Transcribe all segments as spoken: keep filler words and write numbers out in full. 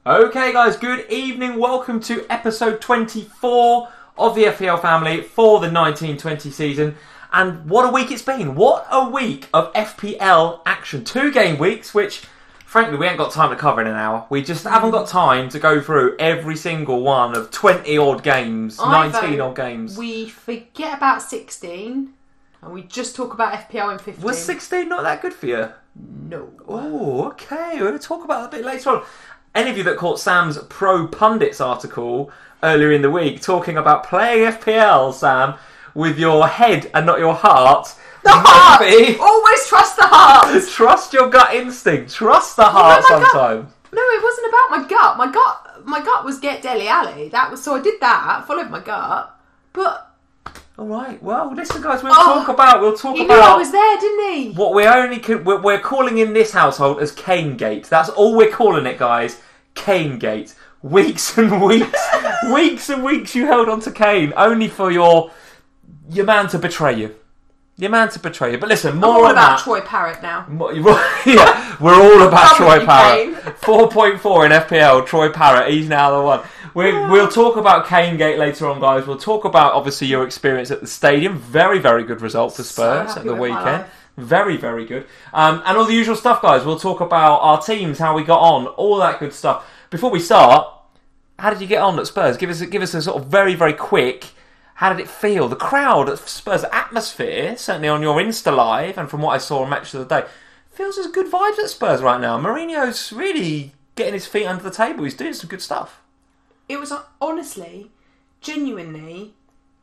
Okay guys, good evening, welcome to episode twenty-four of the F P L family for the nineteen twenty season. And what a week it's been, what a week of F P L action. Two game weeks, which frankly we ain't got time to cover in an hour. We just haven't got time to go through every single one of twenty odd games, I nineteen vote odd games. We forget about sixteen and we just talk about F P L in fifteen. Was sixteen not that good for you? No. Oh, okay, we're going to talk about that a bit later on. Any of you that caught Sam's Pro Pundits article earlier in the week talking about playing F P L, Sam, with your head and not your heart. The heart! Maybe. Always trust the heart! Trust your gut instinct. Trust the heart no, sometimes. Gut, no, it wasn't about my gut. My gut my gut was get Dele Alli. That was so I did that, followed my gut. But Alright, well, listen guys, we'll oh, talk about, we'll talk he about... He knew I was there, didn't he? What we only could, we're, we're calling in this household as Kanegate. That's all we're calling it, guys. Kanegate. Weeks and weeks, weeks and weeks you held on to Kane, only for your your man to betray you. Your man to betray you. But listen, more I'm all on about that. Troy Parrott now. More, yeah, we're all about Troy you, Parrott. four point four in F P L, Troy Parrott, he's now the one. We, we'll talk about Kanegate later on, guys. We'll talk about, obviously, your experience at the stadium. Very, very good result for Spurs so at the with weekend. Very, very good. Um, and all the usual stuff, guys. We'll talk about our teams, how we got on, all that good stuff. Before we start, how did you get on at Spurs? Give us, give us a sort of very, very quick, how did it feel? The crowd at Spurs, atmosphere, certainly on your Insta Live, and from what I saw on Match of the Day, feels as good vibes at Spurs right now. Mourinho's really getting his feet under the table. He's doing some good stuff. It was honestly, genuinely,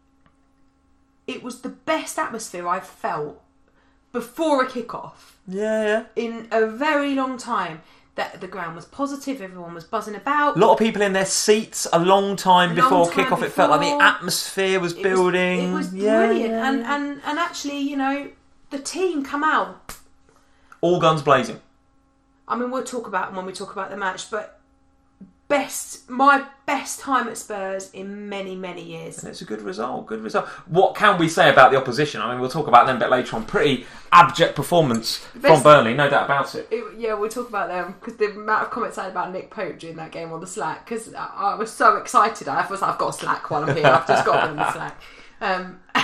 it was the best atmosphere I've felt before a kickoff. Yeah, yeah. In a very long time. That the ground was positive, everyone was buzzing about. A lot of people in their seats a long time a before long time kickoff. before. It felt like the atmosphere was it building. Was, it was yeah, brilliant. yeah. And, and, and actually, you know, the team come out. All guns blazing. I mean, we'll talk about it when we talk about the match, but best, my best time at Spurs in many, many years. And it's a good result, good result. What can we say about the opposition? I mean, we'll talk about them a bit later on. Pretty abject performance Best, from Burnley, no doubt about it. it yeah, we'll talk about them, because the amount of comments I had about Nick Pope during that game on the Slack, because I, I was so excited. I was like, I've got a Slack while I'm here, I've just got them on the Slack. Um, and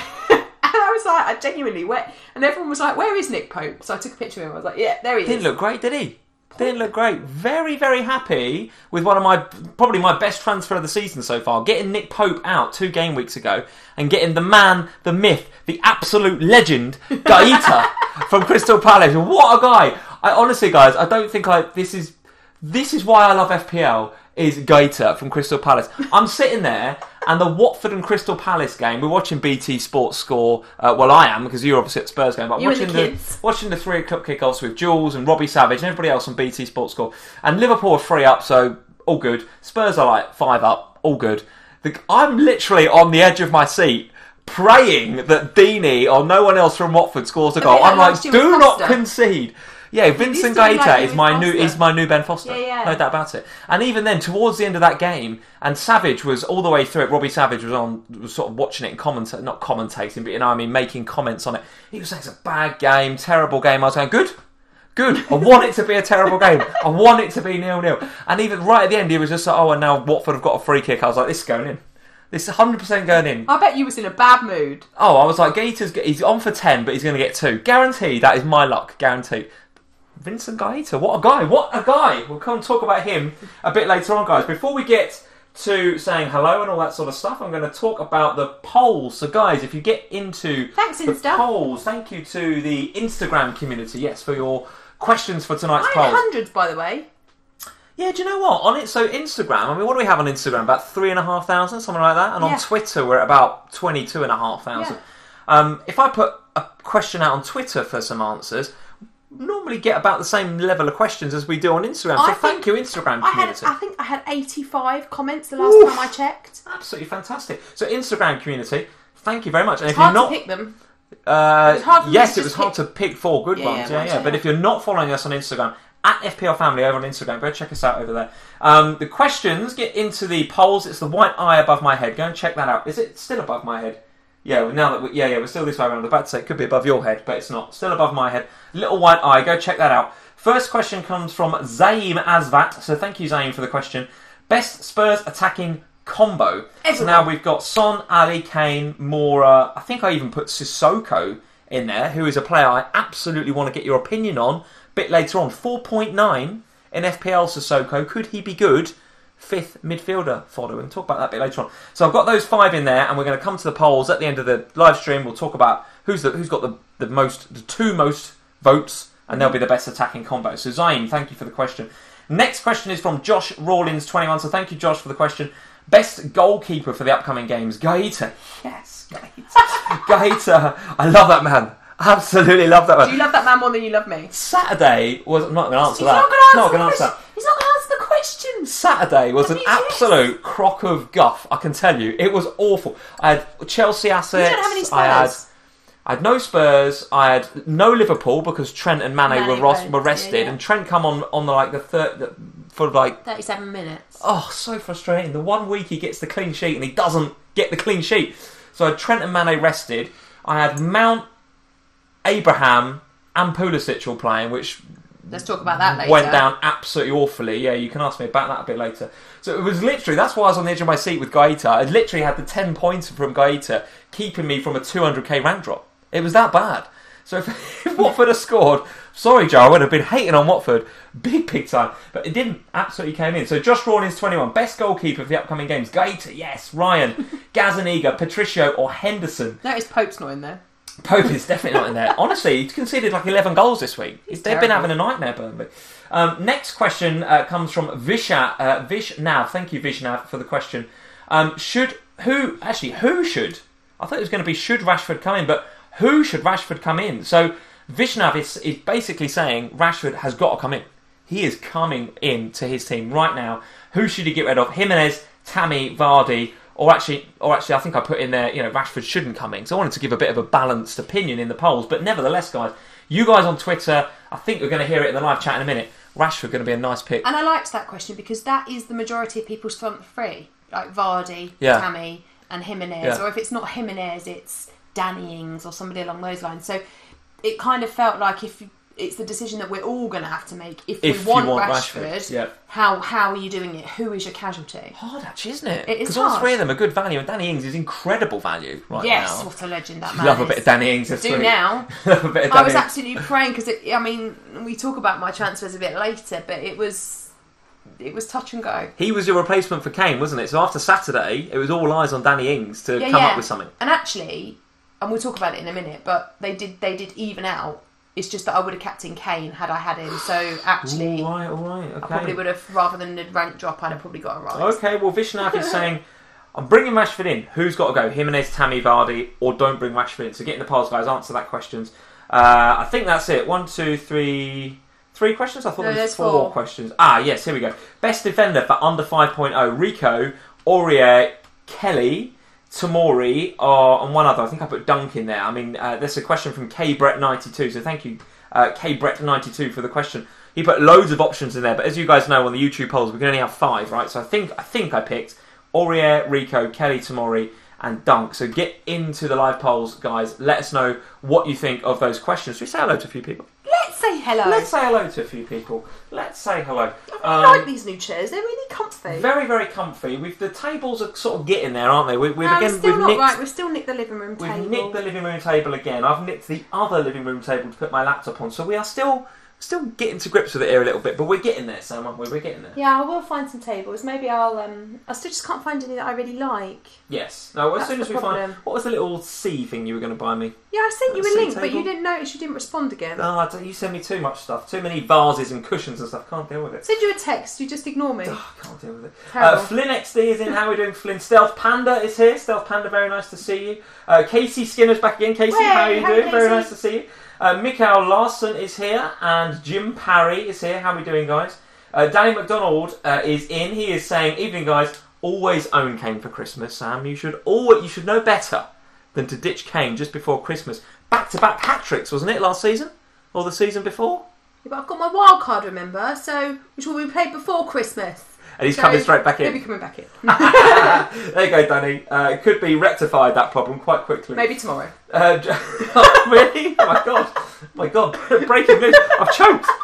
I was like, I genuinely, where, and everyone was like, where is Nick Pope? So I took a picture of him, I was like, yeah, there he Didn't is. look great, did he? Didn't look great. Very, very happy with one of my, probably my best transfer of the season so far. Getting Nick Pope out two game weeks ago and getting the man, the myth, the absolute legend, Gaeta from Crystal Palace. What a guy. I honestly, guys, I don't think I, this is, this is why I love F P L, is Gaeta from Crystal Palace. I'm sitting there and the Watford and Crystal Palace game, we're watching B T Sports Score, uh, well I am, because you're obviously at Spurs game, but I'm You watching and the, the kids. watching the three o'clock kickoffs with Jules and Robbie Savage and everybody else on B T Sports Score. And Liverpool are three up, so all good. Spurs are like five up, all good. The, I'm literally on the edge of my seat praying that Deeney or no one else from Watford scores a goal. I'm like, do not concede. Yeah, Vincent Gaeta like is my new is my new Ben Foster. Yeah, yeah. No doubt about it. And even then, towards the end of that game, and Savage was all the way through it. Robbie Savage was on, was sort of watching it and commentating, not commentating, but you know, what I mean, making comments on it. He was saying it's a bad game, terrible game. I was saying, good, good. I want it to be a terrible game. I want it to be nil-nil. And even right at the end, he was just like, oh, and now Watford have got a free kick. I was like, this is going in. This is one hundred percent going in. I bet you was in a bad mood. Oh, I was like, Gaeta's he's on for ten, but he's going to get two. Guaranteed. That is my luck. Guaranteed. Vincent Gaeta, what a guy, what a guy. We'll come and talk about him a bit later on, guys. Before we get to saying hello and all that sort of stuff, I'm going to talk about the polls. So, guys, if you get into Thanks, the Insta. polls, thank you to the Instagram community, yes, for your questions for tonight's I'm polls. hundreds, by the way. Yeah, do you know what? On it, so Instagram, I mean, what do we have on Instagram? About three and a half thousand, something like that? And yeah. on Twitter, we're at about twenty-two and a half thousand. Yeah. Um, if I put a question out on Twitter for some answers, normally get about the same level of questions as we do on Instagram. So I thank you, Instagram I had, community. I think I had eighty-five comments the last Oof. time I checked. Absolutely fantastic. So Instagram community, thank you very much. And It's if you're hard not, to pick them. Uh, It was hard for me yes, to it was just hard pick- to pick four good Yeah, ones. yeah, Yeah, yeah. right, But yeah. if you're not following us on Instagram, at F P L Family over on Instagram, go check us out over there. Um, the questions get into the polls. It's the white eye above my head. Go and check that out. Is it still above my head? Yeah, now that we, yeah, yeah, we're still this way around. I was about to say it could be above your head, but it's not. Still above my head. Little white eye. Go check that out. First question comes from Zaim Asvat. So thank you, Zaim, for the question. Best Spurs attacking combo. Everyone. So now we've got Son, Ali, Kane, Moura. I think I even put Sissoko in there, who is a player I absolutely want to get your opinion on a bit later on. four point nine in F P L, Sissoko. Could he be good? Fifth midfielder, Fodder. We'll talk about that a bit later on. So I've got those five in there, and we're going to come to the polls at the end of the live stream. We'll talk about who's the, who's got the, the most, the two most votes, and they'll be the best attacking combo. So Zayn, thank you for the question. Next question is from Josh Rawlins twenty-one. So thank you, Josh, for the question. Best goalkeeper for the upcoming games, Gaeta. Yes, Gaeta. Gaeta. I love that man. Absolutely love that man. Do you love that man more than you love me? Saturday was... I'm not going to answer He's that. not going to answer, answer that. He's not going to answer the question. Saturday was an What are you absolute crock of guff, I can tell you. It was awful. I had Chelsea assets. You don't have any Spurs. I had, I had no Spurs. I had no Liverpool because Trent and Mane, Mane were, ros- went, were rested. yeah, yeah. And Trent come on, on the, like, the third... The, for like... thirty-seven minutes. Oh, so frustrating. The one week he gets the clean sheet and he doesn't get the clean sheet. So I had Trent and Mane rested. I had Mount, Abraham and Pulisic all playing, which... Let's talk about that later. Went down absolutely awfully. Yeah, you can ask me about that a bit later. So it was literally... That's why I was on the edge of my seat with Gaeta. I literally had the ten points from Gaeta keeping me from a two hundred k rank drop. It was that bad. So if, if Watford had scored... Sorry, Joe, I would have been hating on Watford big, big time. But it didn't. Absolutely came in. So Josh Rawlins, twenty-one. Best goalkeeper for the upcoming games. Gaeta, yes. Ryan, Gazaniga, Patricio or Henderson. Notice Pope's not in there. Pope is definitely not in there. Honestly, he's conceded like eleven goals this week. He's They've terrible. been having a nightmare, Burnley. Um, next question uh, comes from Visha, uh, Vishnav. Thank you, Vishnav, for the question. Um, should... Who... Actually, who should... I thought it was going to be should Rashford come in, but who should Rashford come in? So... Vishnav is, is basically saying Rashford has got to come in. He is coming in to his team right now. Who should he get rid of? Jimenez, Tammy, Vardy, or actually, or actually, I think I put in there. You know, Rashford shouldn't come in. So I wanted to give a bit of a balanced opinion in the polls. But nevertheless, guys, you guys on Twitter, I think we're going to hear it in the live chat in a minute. Rashford going to be a nice pick. And I liked that question because that is the majority of people's front three, like Vardy, Yeah. Tammy, and Jimenez. Yeah. Or if it's not Jimenez, it's Danny Ings or somebody along those lines. So it kind of felt like if it's the decision that we're all going to have to make if, If we want, you want Rashford, Rashford, yeah. how how are you doing it? Who is your casualty? Hard, actually, isn't it? It is Because all hard. three of them are good value, and Danny Ings is incredible value right yes, now. what a legend that man Love a is. bit of Danny Ings this Do week. now. Love a bit of I Danny was Ings. absolutely praying because I mean we talk about my transfers a bit later, but it was it was touch and go. He was your replacement for Kane, wasn't it? So after Saturday, it was all eyes on Danny Ings to Yeah, come yeah. up with something. And actually, and we'll talk about it in a minute, but they did they did even out. It's just that I would have captained Kane had I had him. So actually, All right, all right, okay. I probably would have, rather than the rank drop, I'd have probably got a rise. Okay, well, Vishnav is saying, I'm bringing Rashford in. Who's got to go? Jimenez, Tammy, Vardy, or don't bring Rashford in? So get in the polls, guys. Answer that questions. Uh, I think that's it. One, two, three... Three questions? I thought No, there was there's four, four. questions. Ah, yes, here we go. Best defender for under five point oh. Rico, Aurier, Kelly, Tamori, or, and one other. I think I put Dunk in there. I mean, uh, there's a question from K Brett ninety-two, so thank you, uh, K Brett ninety-two, for the question. He put loads of options in there, but as you guys know on the YouTube polls, we can only have five, right? So I think I think I picked Aurier, Rico, Kelly, Tamori, and Dunk. So get into the live polls, guys. Let us know what you think of those questions. Should we say hello to a few people? Let's say hello. Let's say hello to a few people. Let's say hello. I Um, like these new chairs. They're really comfy. Very, very comfy. We've, the tables are sort of getting there, aren't they? We, we've no, again, we're still we've not nicked, right. We've still nicked the living room we've table. nicked the living room table again. I've nicked the other living room table to put my laptop on. So we are still still getting to grips with it here a little bit, but we're getting there, Sam, aren't we? We're getting there. Yeah, I will find some tables. Maybe I'll. Um, I still just can't find any that I really like. Yes. No, as That's soon as the we problem. find... What was the little C thing you were going to buy me? Yeah, I sent you A a sea link, but table? you didn't notice. You didn't respond again. Oh, I don't- you send me too much stuff. Too many vases and cushions and stuff. Can't deal with it. Send you a text. You just ignore me. Oh, I can't deal with it. Terrible. Uh, Flynn X D is in. How are we doing, Flynn? Stealth Panda is here. Stealth Panda, very nice to see you. Uh, Casey Skinner's back again. Casey, Hey, how are you hi, doing? Very Casey. nice to see you. Uh, Mikael Larson is here, and Jim Parry is here. How are we doing, guys? Uh, Danny McDonald uh, is in. He is saying, "Evening, guys. Always own Kane for Christmas, Sam. You should always, you should know better than to ditch Kane just before Christmas. Back-to-back hat tricks, wasn't it, last season or the season before?" Yeah, but I've got my wild card, remember? So, which will be played before Christmas. And he's So, coming straight back in. Maybe coming back in. There you go, Danny. Uh, it could be rectified, that problem, quite quickly. Maybe tomorrow. Uh, j- oh, really? Oh my god. Oh my god. Breaking news. I've choked.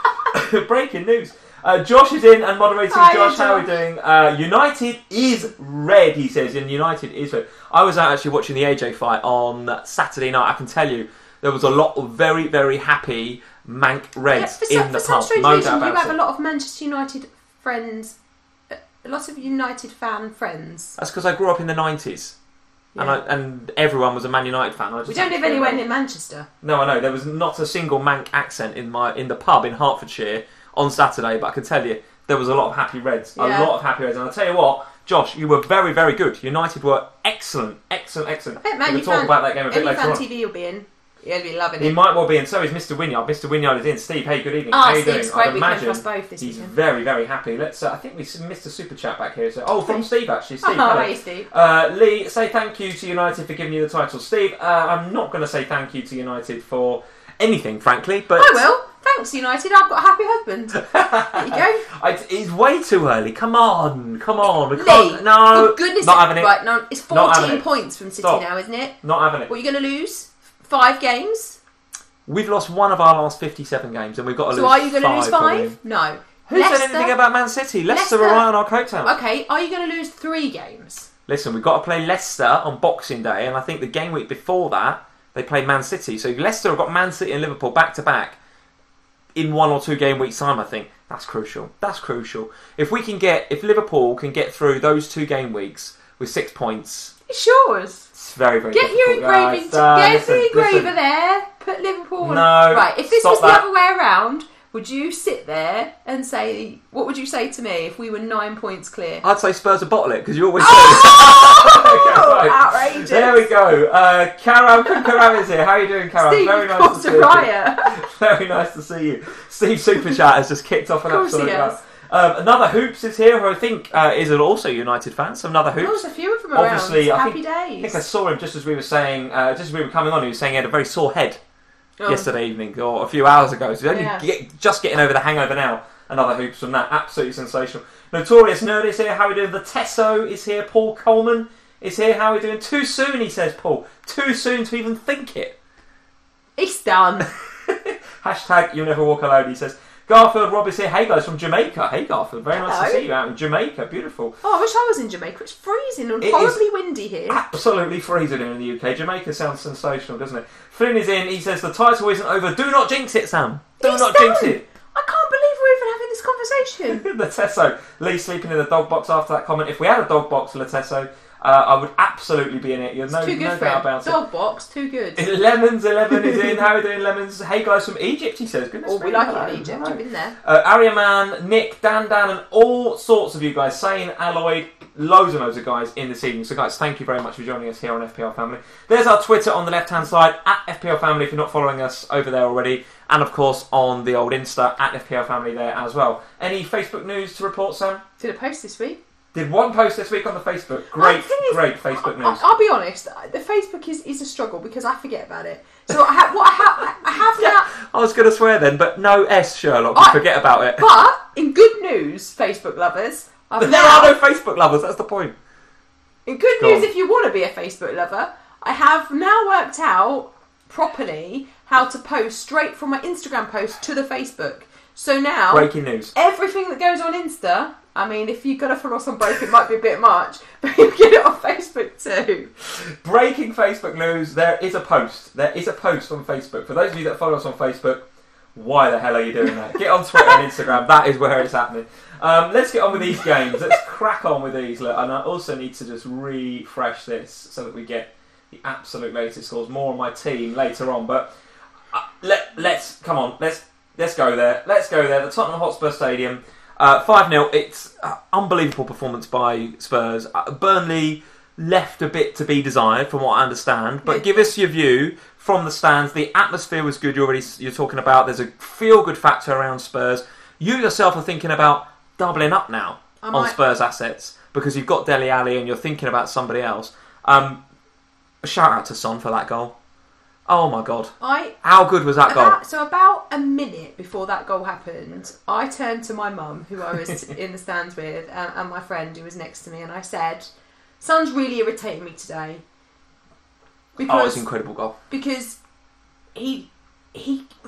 breaking news. Uh, Josh is in and moderating. Hi, Josh, Josh. how are we doing? Uh, United is red, he says, and United is red. I was out actually watching the A J fight on Saturday night. I can tell you, there was a lot of very, very happy Manc Reds for some, in the for some pub. strange No reason, doubt you about have it. a lot of Manchester United friends, uh, lots of United fan friends. That's because I grew up in the nineties. And, I, Yeah. and everyone was a Man United fan. I just We don't live anywhere near Manchester. No, I know. There was not a single Manc accent in my in the pub in Hertfordshire on Saturday, but I can tell you, there was a lot of happy Reds. Yeah. A lot of happy Reds. And I'll tell you what, Josh, you were very, very good. United were excellent, excellent, excellent. I bet Man We'll U talk fan, about that game a bit any later fan on. T V will be in. He'll be loving He it. might well be, and so is Mister Wynyard. Mister Wynyard is in. Steve, hey, good evening. Ah, How are you Steve's doing? great I'd weekend for imagine us both this he's weekend. very, very happy. Let's. Uh, I think we missed a super chat back here. So, oh, from Steve actually. Steve, Oh, hello. hey, Steve. Uh, Lee, say thank you to United for giving you the title. Steve, uh, I'm not going to say thank you to United for anything, frankly, but I will. Thanks, United. I've got a happy husband. There you go. I, it's way too early. Come on, come on. We Lee, can't, no, for goodness not sake. having it. Right, no, it's Not having fourteen it. points from City Stop. now, isn't it? Not having it. What, you're going to lose? Five games? We've lost one of our last fifty-seven games, and we've got to So lose are you going to lose probably. five? No. Who Leicester? said anything about Man City? Leicester, Leicester. are right on our coattails. Okay, are you going to lose three games? Listen, we've got to play Leicester on Boxing Day, and I think the game week before that they played Man City. So Leicester have got Man City and Liverpool back to back in one or two game weeks time. I think that's crucial. That's crucial. If we can get, if Liverpool can get through those two game weeks with six points, It's yours. it's very very. Get your difficult, guys. engraving. Uh, get listen, the engraver listen. there. Put Liverpool. on. No, Right. If this stop was that. the other way around, would you sit there and say, "What would you say to me if we were nine points clear?" I'd say Spurs will bottle it because you always say. Oh, Okay, right. outrageous! There we go. Uh, Karam Karam is here. How are you doing, Karam? Steve, Very you've nice caused to a see you. riot. Very nice to see you. Steve Super Chat has just kicked off an Of course he absolute has. laugh. Um, another Hoops is here, who I think uh, is an also United fan. So another Oh, Hoops. there's a few of them Obviously, around. I Happy think, I think I days. saw him just as we were saying, uh, just as we were coming on. He was saying he had a very sore head Oh. yesterday evening or a few hours ago. So he's only Yeah. get, just getting over the hangover now. Another Hoops from that. Absolutely sensational. Notorious Nerd is here. How are we doing? The Tesso is here. Paul Coleman is here. How are we doing? Too soon, he says, Paul. Too soon to even think it. It's done. Hashtag you never walk alone, he says. Garfield Rob is here. Hey guys, from Jamaica. Hey Garfield, very nice to Hello. see you out in Jamaica. Beautiful. Oh, I wish I was in Jamaica. It's freezing and It horribly windy here. Absolutely freezing here in the U K. Jamaica sounds sensational, doesn't it? Flynn is in. He says the title isn't over. Do not jinx it, Sam. Do It's not done. jinx it. I can't believe we're even having this conversation. The Tesso. Lee sleeping in the dog box after that comment. If we had a dog box for the Tesso, uh, I would absolutely be in it. You've no, Too good no for doubt him. about it. Dog box, too good. Lemons eleven is in. How are we doing, Lemons? Hey guys from Egypt, he says. Goodness Oh, we me, like hello, it in Egypt. hello. I've been there. Uh, Arya Man, Nick, Dan Dan, and all sorts of you guys. Sane, Alloy, loads and loads of guys in this evening. So guys, thank you very much for joining us here on F P L Family. There's our Twitter on the left hand side, at F P L Family if you're not following us over there already. And of course on the old Insta, at F P L Family there as well. Any Facebook news to report, Sam? Did a post this week. Did one post this week on the Facebook. Well, Great, the thing is, great Facebook I, news. I'll be honest. The Facebook is, is a struggle because I forget about it. So I have what I have. I have now. I was going to swear then, but no S, Sherlock. You I- forget about it. But in good news, Facebook lovers, I've There now, are no Facebook lovers, that's the point. in good Go news, on. if you want to be a Facebook lover, I have now worked out properly how to post straight from my Instagram post to the Facebook. So now Breaking news. everything that goes on Insta, I mean, if you're going to follow us on both, it might be a bit much, but you get it on Facebook too. Breaking Facebook news, there is a post. There is a post on Facebook. For those of you that follow us on Facebook, why the hell are you doing that? Get on Twitter and Instagram, that is where it's happening. Um, let's get on with these games. Let's crack on with these. Look, and I also need to just refresh this so that we get the absolute latest scores. More on my team later on, but uh, let, let's, come on, let's let's go there. Let's go there. The Tottenham Hotspur Stadium. Uh, five nil. It's uh, unbelievable performance by Spurs. Uh, Burnley left a bit to be desired, from what I understand. But Yeah. give us your view from the stands. The atmosphere was good. You're already you're talking about. There's a feel-good factor around Spurs. You yourself are thinking about doubling up now I on might- Spurs assets because you've got Dele Alli and you're thinking about somebody else. Um, a shout out to Son for that goal. Oh my God. I How good was that goal? about, so about a minute before that goal happened, I turned to my mum, who I was in the stands with, and, and my friend who was next to me, and I said, "Son's really irritating me today Oh, it's because an incredible goal. because he he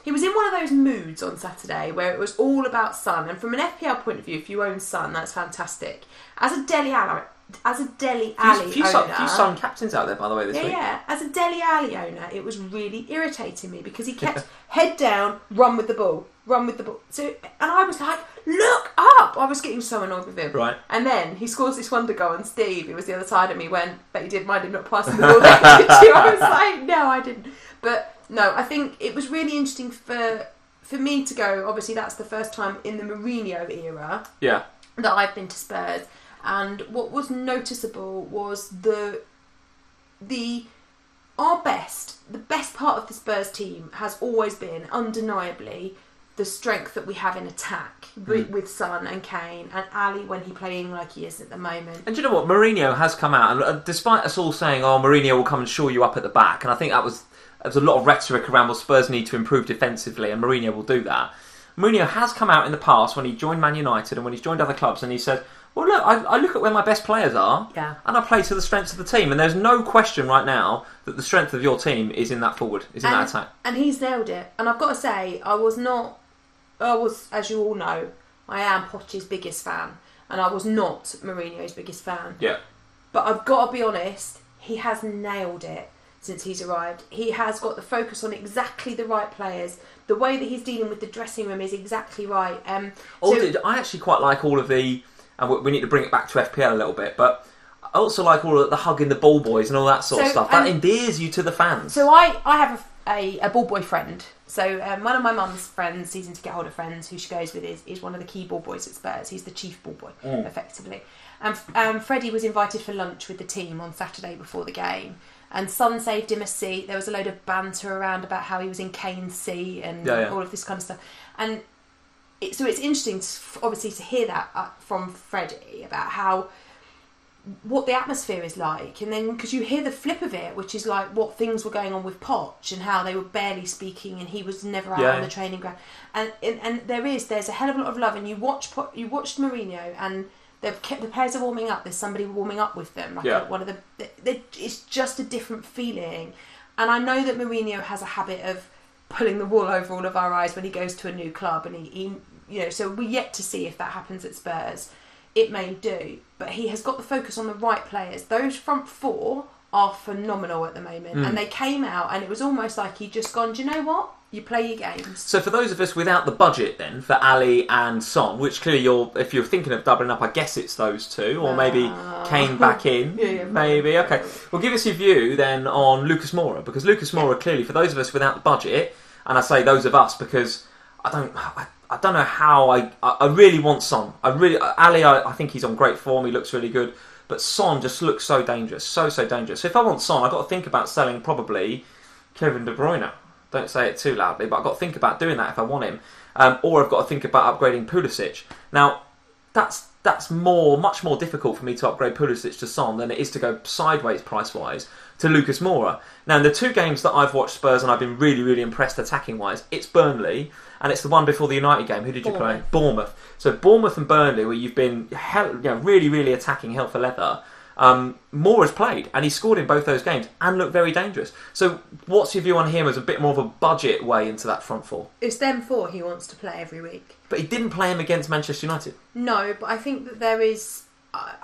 he was in one of those moods on Saturday where it was all about Son. And from an F P L point of view, if you own Son, that's fantastic. As a Dele Alli, as a Dele Alli few, few owner, a few Son captains out there, by the way, this yeah, week. yeah. As a Dele Alli owner, it was really irritating me because he kept head down, run with the ball, run with the ball. So, and I was like, look up! I was getting so annoyed with him. Right. And then he scores this wonder goal, and Steve, who was the other side of me, went, "But you didn't mind him not passing the ball there, did you?" I was like, "No, I didn't." But no, I think it was really interesting for for me to go. Obviously, that's the first time in the Mourinho era Yeah. that I've been to Spurs. And what was noticeable was the the our best, the best part of the Spurs team has always been undeniably the strength that we have in attack with, Mm. with Son and Kane and Ali when he's playing like he is at the moment. And do you know what? Mourinho has come out, and uh, despite us all saying, "Oh, Mourinho will come and shore you up at the back," and I think that was there was a lot of rhetoric around, well, Spurs need to improve defensively, and Mourinho will do that. Mourinho has come out in the past when he joined Man United and when he's joined other clubs, and he said, "Well, look, I, I look at where my best players are, Yeah. and I play to the strengths of the team." And there's no question right now that the strength of your team is in that forward, is in and, that attack. And he's nailed it. And I've got to say, I was not, I was, as you all know, I am Poch's biggest fan, and I was not Mourinho's biggest fan. Yeah. But I've got to be honest, he has nailed it since he's arrived. He has got the focus on exactly the right players. The way that he's dealing with the dressing room is exactly right. Um, Oh, so- dude, I actually quite like all of the, and we- we need to bring it back to F P L a little bit, but I also like all of the hugging the ball boys and all that sort of So, stuff. That um, endears you to the fans. So I, I have a, a, a ball boy friend. So um, one of my mum's friends, season ticket holder friends, who she goes with, is, is one of the key ball boys at Spurs. He's the chief ball boy, Mm. effectively. And um, Freddie was invited for lunch with the team on Saturday before the game. And Son saved him a seat. There was a load of banter around about how he was in Kane's seat and Yeah, yeah. all of this kind of stuff. And it, so it's interesting, to, obviously, to hear that uh, from Freddie about how what the atmosphere is like, and then because you hear the flip of it, which is like what things were going on with Poch and how they were barely speaking, and he was never out Yeah. on the training ground, and, and and there is there's a hell of a lot of love, and you watch Poch, you watched Mourinho, and they've kept the players are warming up. There's somebody warming up with them, like Yeah. one of the. They, they, it's just a different feeling, and I know that Mourinho has a habit of pulling the wool over all of our eyes when he goes to a new club, and he, he you know, so we're yet to see if that happens at Spurs. It may do, but he has got the focus on the right players. Those front four are phenomenal at the moment, Mm. and they came out, and it was almost like he'd just gone, do you know what? You play your games. So for those of us without the budget then, for Ali and Son, which clearly you're, if you're thinking of doubling up, I guess it's those two, or maybe Uh, Kane back in, Yeah, yeah, maybe, okay. Well, give us your view then on Lucas Moura, because Lucas Moura clearly, for those of us without the budget, and I say those of us because I don't, I, I don't know how I, I, I really want Son. I really, Ali, I, I think he's on great form, he looks really good, but Son just looks so dangerous, so, so dangerous. So if I want Son, I've got to think about selling probably Kevin De Bruyne. Don't say it too loudly, but I've got to think about doing that if I want him. Um, or I've got to think about upgrading Pulisic. Now, that's that's more, much more difficult for me to upgrade Pulisic to Son than it is to go sideways price-wise to Lucas Moura. Now, in the two games that I've watched Spurs and I've been really, really impressed attacking-wise, it's Burnley and it's the one before the United game. Who did you Bournemouth. play? Bournemouth. So Bournemouth and Burnley, where you've been hell, you know, really, really attacking hell for leather. Um, Moore has played and he scored in both those games and looked very dangerous. So what's your view on him as a bit more of a budget way into that front four? It's them four he wants to play every week. But he didn't play him against Manchester United. No, but I think that there is. I,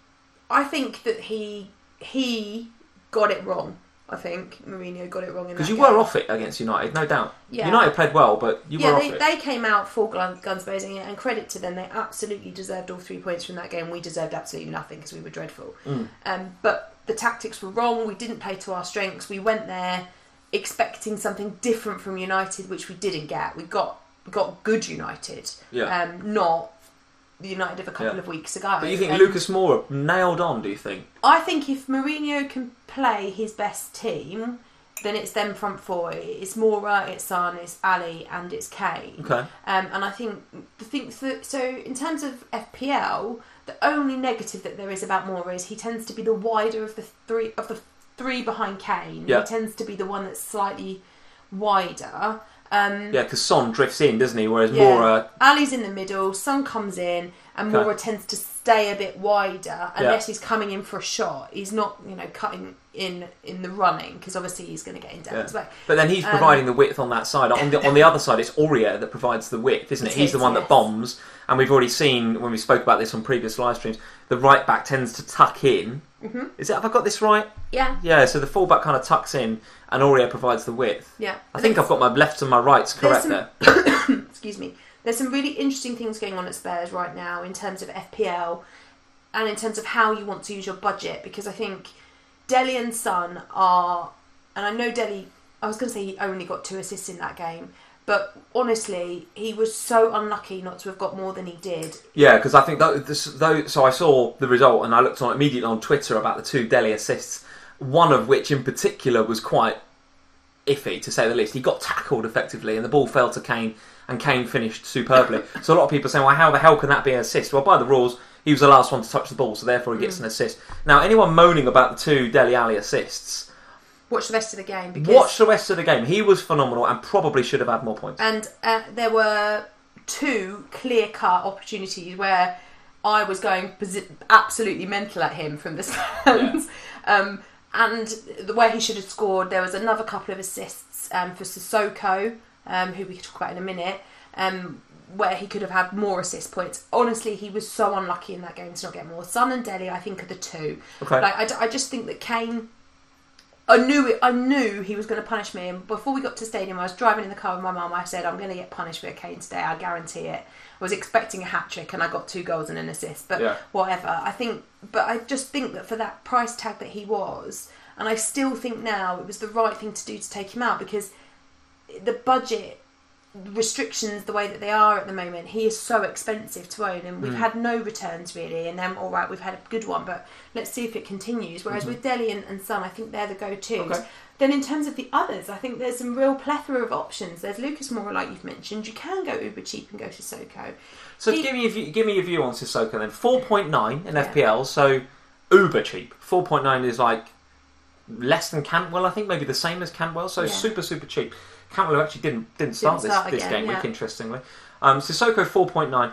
I think that he he got it wrong. I think Mourinho got it wrong in that Because you game. were off it against United, no doubt. Yeah. United played well, but you yeah, were they, off it. they came out full gun, guns blazing, and credit to them, they absolutely deserved all three points from that game. We deserved absolutely nothing because we were dreadful. Mm. Um, but the tactics were wrong. We didn't play to our strengths. We went there expecting something different from United, which we didn't get. We got we got good United, Yeah. um, not the United of a couple Yeah. of weeks ago. But you think And Lucas Moura nailed on, do you think? I think if Mourinho can play his best team, then it's them front four. It's Moura, it's Son, it's Ali, and it's Kane. Okay. Um, and I think the thing that, so in terms of F P L, the only negative that there is about Moura is he tends to be the wider of the three of the three behind Kane. Yeah. He tends to be the one that's slightly wider. Um, Yeah, because Son drifts in, doesn't he? Whereas yeah. Moura... Ali's in the middle, Son comes in, and Okay. Moura tends to stay a bit wider unless yeah. he's coming in for a shot. He's not, you know, cutting in in the running because obviously he's going to get in depth. Yeah. But then he's um, providing the width on that side. On the on the other side, it's Aurier that provides the width, isn't it? He's the one yes. that bombs. And we've already seen when we spoke about this on previous live streams, the right back tends to tuck in. Mm-hmm. Is it? Have I got this right? Yeah. Yeah. So the fullback kind of tucks in, and Aurier provides the width. Yeah. I think I've got my lefts and my rights correct some, there. Excuse me. There's some really interesting things going on at Spurs right now in terms of F P L and in terms of how you want to use your budget, because I think Dele and Son are, and I know Dele, I was going to say he only got two assists in that game, but honestly, he was so unlucky not to have got more than he did. Yeah, because I think that this, though, so I saw the result and I looked on immediately on Twitter about the two Dele assists, one of which in particular was quite iffy, to say the least. He got tackled effectively and the ball fell to Kane, and Kane finished superbly. So a lot of people are saying, well, how the hell can that be an assist? Well, by the rules, he was the last one to touch the ball, so therefore he gets mm. an assist. Now, anyone moaning about the two Dele Alli assists, watch the rest of the game. Because watch the rest of the game. He was phenomenal and probably should have had more points. And uh, there were two clear-cut opportunities where I was going absolutely mental at him from the stands. Yeah. Um, and where he should have scored, there was another couple of assists um, for Sissoko, um, who we could talk about in a minute, um, where he could have had more assist points. Honestly, he was so unlucky in that game to not get more. Son and Dele, I think, are the two. Okay. Like, I, I just think that Kane... I knew it. I knew he was going to punish me. And before we got to the stadium, I was driving in the car with my mum. I said, I'm going to get punished for a Kane today. I guarantee it. I was expecting a hat-trick and I got two goals and an assist. But yeah. whatever. I think... But I just think that for that price tag that he was, and I still think now it was the right thing to do to take him out, because the budget restrictions, the way that they are at the moment, he is so expensive to own, and we've mm. had no returns really, and then all right, we've had a good one, but let's see if it continues. Whereas mm-hmm. with Dele and, and Son, I think they're the go-tos. Okay. Then in terms of the others, I think there's some real plethora of options. There's Lucas Moura, like you've mentioned. You can go uber cheap and go to Sissoko. So he, give me a view, give me your view on Sissoko then. four point nine in yeah. F P L, so uber cheap. four point nine is like less than Cantwell, I think, maybe the same as Cantwell, so yeah. super, super cheap. Cantwell actually didn't didn't start, didn't start this, again, this game yeah. week, interestingly. Um, Sissoko four point nine.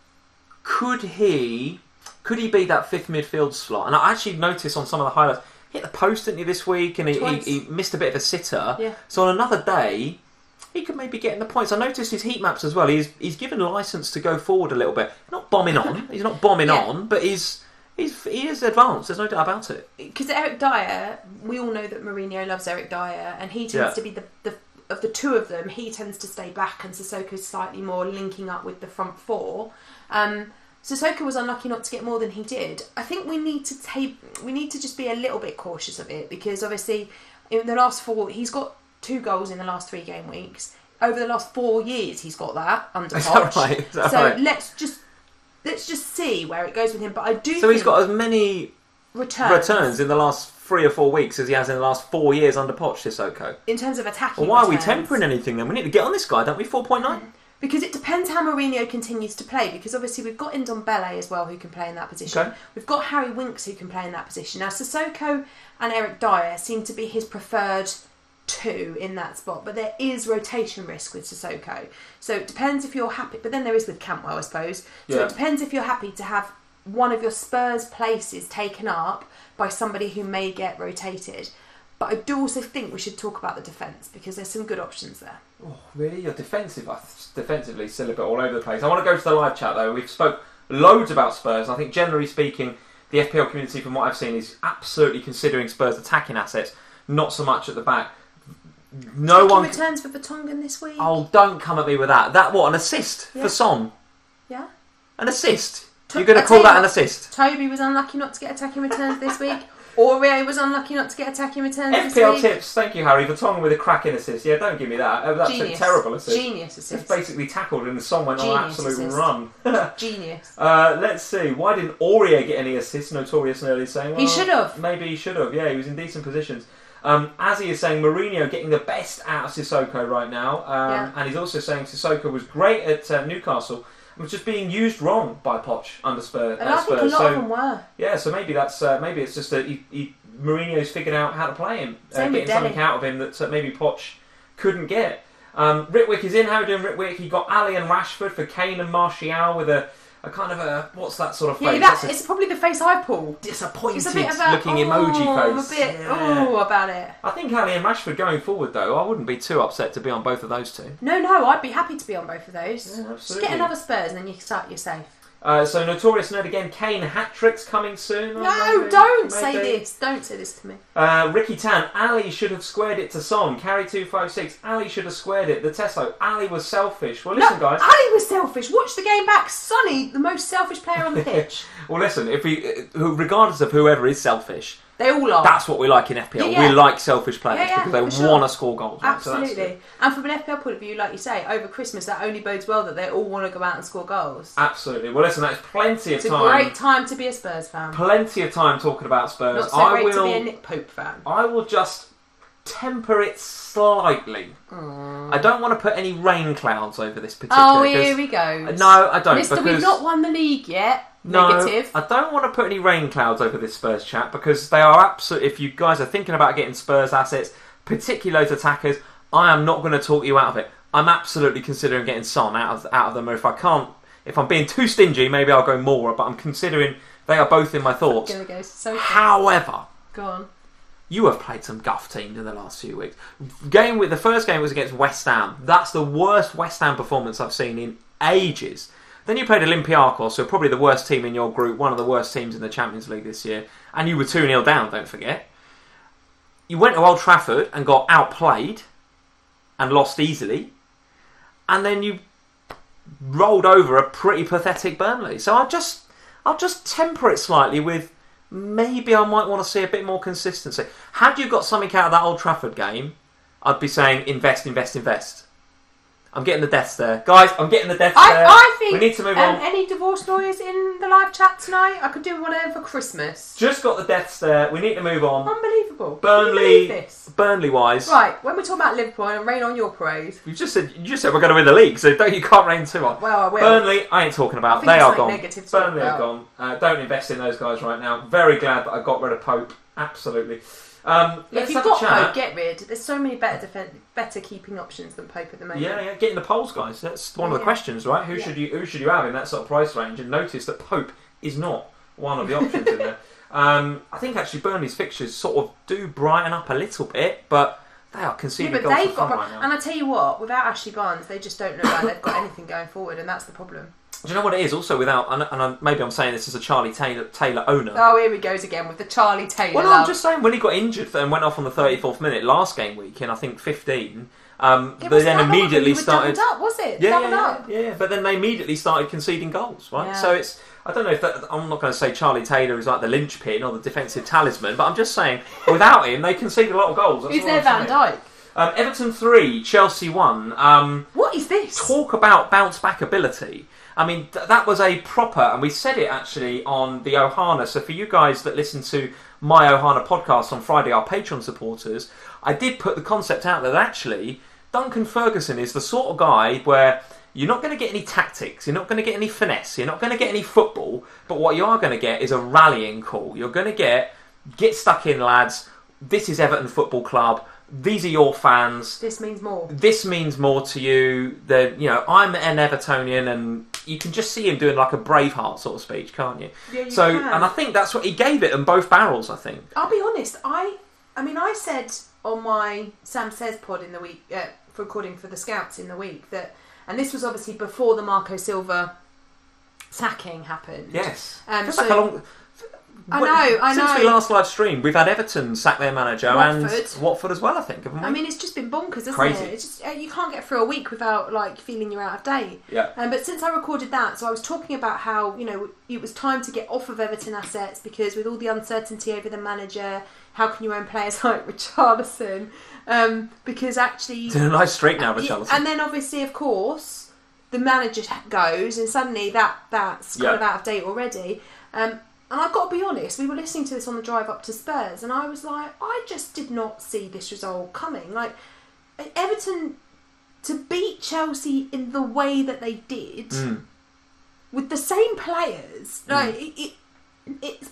Could he could he be that fifth midfield slot? And I actually noticed on some of the highlights, he hit the post, didn't he, this week, and he, he, he missed a bit of a sitter. Yeah. So on another day, he could maybe get in the points. I noticed his heat maps as well. He's he's given licence to go forward a little bit. Not bombing on. He's not bombing yeah. on, but he's He's, he is advanced, there's no doubt about it. Because Eric Dyer, we all know that Mourinho loves Eric Dyer, and he tends yeah. to be the, the of the two of them, he tends to stay back, and Sissoko's slightly more linking up with the front four. Um, Sissoko was unlucky not to get more than he did. I think we need to take, we need to just be a little bit cautious of it, because obviously in the last four, he's got two goals in the last three game weeks. Over the last four years, he's got that under Is Poch. that right? Is that so right? let's just let's just see where it goes with him. But I do. So think he's got as many returns. returns in the last three or four weeks as he has in the last four years under Poch, Sissoko. In terms of attacking. Well, why returns. are we tempering anything then? We need to get on this guy, don't we? four point nine? Because it depends how Mourinho continues to play. Because obviously we've got Ndombele as well, who can play in that position. Okay. We've got Harry Winks, who can play in that position. Now Sissoko and Eric Dyer seem to be his preferred two in that spot, but there is rotation risk with Sissoko. So it depends if you're happy. But then there is with Cantwell, I suppose. So yeah. it depends if you're happy to have one of your Spurs places taken up by somebody who may get rotated. But I do also think we should talk about the defence, because there's some good options there. Oh, really? You're defensive. Defensively, still a bit all over the place. I want to go to the live chat though. We've spoke loads about Spurs. I think generally speaking, the F P L community, from what I've seen, is absolutely considering Spurs attacking assets, not so much at the back. No Taking one returns for Vertonghen this week. Oh, don't come at me with that. That what? An assist yeah. for Son? Yeah. An assist? To- You're going to I call tell you that an what, assist? Toby was unlucky not to get attacking returns this week. Aurier was unlucky not to get attacking returns F P L this week. tips, thank you, Harry. Vertonghen with a cracking assist. Yeah, don't give me that. Oh, that's Genius. a terrible assist. Genius assist. It's basically tackled and the Son went on an Genius absolute assist. run. Genius. Uh, let's see. Why didn't Aurier get any assists? Notorious and early saying. Well, He should have. Maybe he should have. Yeah, he was in decent positions. Um, as he is saying, Mourinho getting the best out of Sissoko right now. Um, Yeah. And he's also saying Sissoko was great at uh, Newcastle. Was just being used wrong by Poch under Spurs. And I think a lot so, of them were. Yeah, so maybe that's uh, maybe it's just that he, he, Mourinho's figured out how to play him, uh, Same with getting something Dele. out of him that uh, maybe Poch couldn't get. Um, Ritwick is in. How are you doing, Ritwick? He got Ali and Rashford for Kane and Martial with a a kind of a what's that sort of Yeah, face? that, That's a it's probably the face I pull. disappointed It's a bit of a, looking oh, emoji face. I'm a bit Yeah. oh about it. I think Ali and Rashford going forward though, I wouldn't be too upset to be on both of those two. No, no, I'd be happy to be on both of those. Yeah, Just absolutely. get another Spurs and then you start. You're safe. Uh, so Notorious Nerd again, Kane hat-tricks coming soon. No, maybe, don't maybe. say this. Don't say this to me. Uh, Ricky Tan, Ali should have squared it to Son. Carry two five six. Ali should have squared it. The Testo, Ali was selfish. Well, listen, no, guys. Ali was selfish. Watch the game back. Sonny, the most selfish player on the pitch. Well, listen. If we, uh, regardless of whoever is selfish, They all are. that's what we like in F P L. Yeah, yeah. We like selfish players Yeah, yeah, because they for sure. want to score goals. Right? So that's Absolutely. good. And from an F P L point of view, like you say, over Christmas, that only bodes well that they all want to go out and score goals. Absolutely. Well, listen. That's plenty of It's a time. great time to be a Spurs fan. Plenty of time talking about Spurs. Not so I great will. to be a Nick Pope fan. I will just temper it slightly. I don't want to put any rain clouds over this particular. Oh, here 'cause- we go. No, I don't. Mister, because we've not won the league yet. no, Negative. I don't want to put any rain clouds over this Spurs chat because they are absolute. If you guys are thinking about getting Spurs assets, particularly those attackers, I am not going to talk you out of it. I'm absolutely considering getting Son out of out of them. Or if I can't, if I'm being too stingy, maybe I'll go more. But I'm considering they are both in my thoughts. Gonna go so However. Go on. You have played some guff teams in the last few weeks. Game with the first game was against West Ham. That's the worst West Ham performance I've seen in ages. Then you played Olympiacos, so probably the worst team in your group, one of the worst teams in the Champions League this year, and you were two nil down, don't forget. You went to Old Trafford and got outplayed and lost easily, and then you rolled over a pretty pathetic Burnley. So I'll just, I'll just temper it slightly with maybe I might want to see a bit more consistency. Had you got something out of that Old Trafford game, I'd be saying invest, invest, invest. I'm getting the deaths there. Guys, I'm getting the deaths I, there. I think. We need to move um, on. Any divorce lawyers in the live chat tonight? I could do one of them for Christmas. Just got the deaths there. We need to move on. Unbelievable. Can you Burnley, believe this? Burnley wise. Right, when we talk about Liverpool and rain on your parade. You just said you just said we're going to win the league, so don't you can't rain too on. Well, I will. Burnley, I ain't talking I about. think They it's are like gone. negative to talk Burnley are about. gone. Uh, don't invest in those guys right now. Very glad that I got rid of Pope. Absolutely. Um, Yeah, let's if you've have got a chat. Pope, get rid. There's so many better defen- better keeping options than Pope at the moment. Yeah, yeah, get in the polls, guys. That's one of the Yeah. questions, right? Who Yeah. should you who should you have in that sort of price range? And notice that Pope is not one of the options in there. Um, I think actually Burnley's fixtures sort of do brighten up a little bit, but they are Yeah, conceding but goals they've for got. fun right now. And I tell you what, without Ashley Barnes, they just don't look like they've got anything going forward, and that's the problem. Do you know what it is? Also, without and, and I'm, maybe I'm saying this as a Charlie Taylor, Taylor owner. Oh, here he goes again with the Charlie Taylor. Well, no, love. I'm just saying when he got injured and went off on the thirty-fourth minute last game week in I think fifteen, um, It they wasn't then that long ago, immediately you were started. doubled up, was it? Yeah, Doubled yeah, up. yeah, yeah, but then they immediately started conceding goals, right? Yeah. So it's I don't know if that, I'm not going to say Charlie Taylor is like the linchpin or the defensive talisman, but I'm just saying without him they concede a lot of goals. That's Who's all there, I'm Van saying. Dijk? Um, Everton three, Chelsea one. Um, What is this? talk about bounce back ability. I mean, th- that was a proper, and we said it actually on the Ohana. So for you guys that listen to my Ohana podcast on Friday, our Patreon supporters, I did put the concept out there that actually Duncan Ferguson is the sort of guy where you're not going to get any tactics, you're not going to get any finesse, you're not going to get any football, but what you are going to get is a rallying call. You're going to get, get stuck in, lads. This is Everton Football Club. These are your fans. This means more. This means more to you than, you know, I'm an Evertonian, and you can just see him doing like a Braveheart sort of speech, can't you? Yeah, you so, can. and I think that's what he gave it in both barrels, I think. I'll be honest. I, I mean, I said on my Sam Says pod in the week, uh, for recording for the Scouts in the week that, and this was obviously before the Marco Silva sacking happened. Yes. Um, Feels so- like a long... I know, I Since know. we last live streamed, we've had Everton sack their manager Watford. and Watford as well, I think, haven't we? I mean, it's just been bonkers, isn't Crazy. it? It's just uh, you can't get through a week without like feeling you're out of date. Yeah. Um, but since I recorded that, so I was talking about how you know it was time to get off of Everton assets because with all the uncertainty over the manager, how can you own players like Richarlison? Um, because actually, It's in a nice streak now, Yeah, Richarlison. and then obviously, of course, the manager goes, and suddenly that that's kind Yeah. of out of date already. Um, and I've got to be honest, we were listening to this on the drive up to Spurs, and I was like, I just did not see this result coming. Like Everton to beat Chelsea in the way that they did Mm. with the same players, like it, it, it's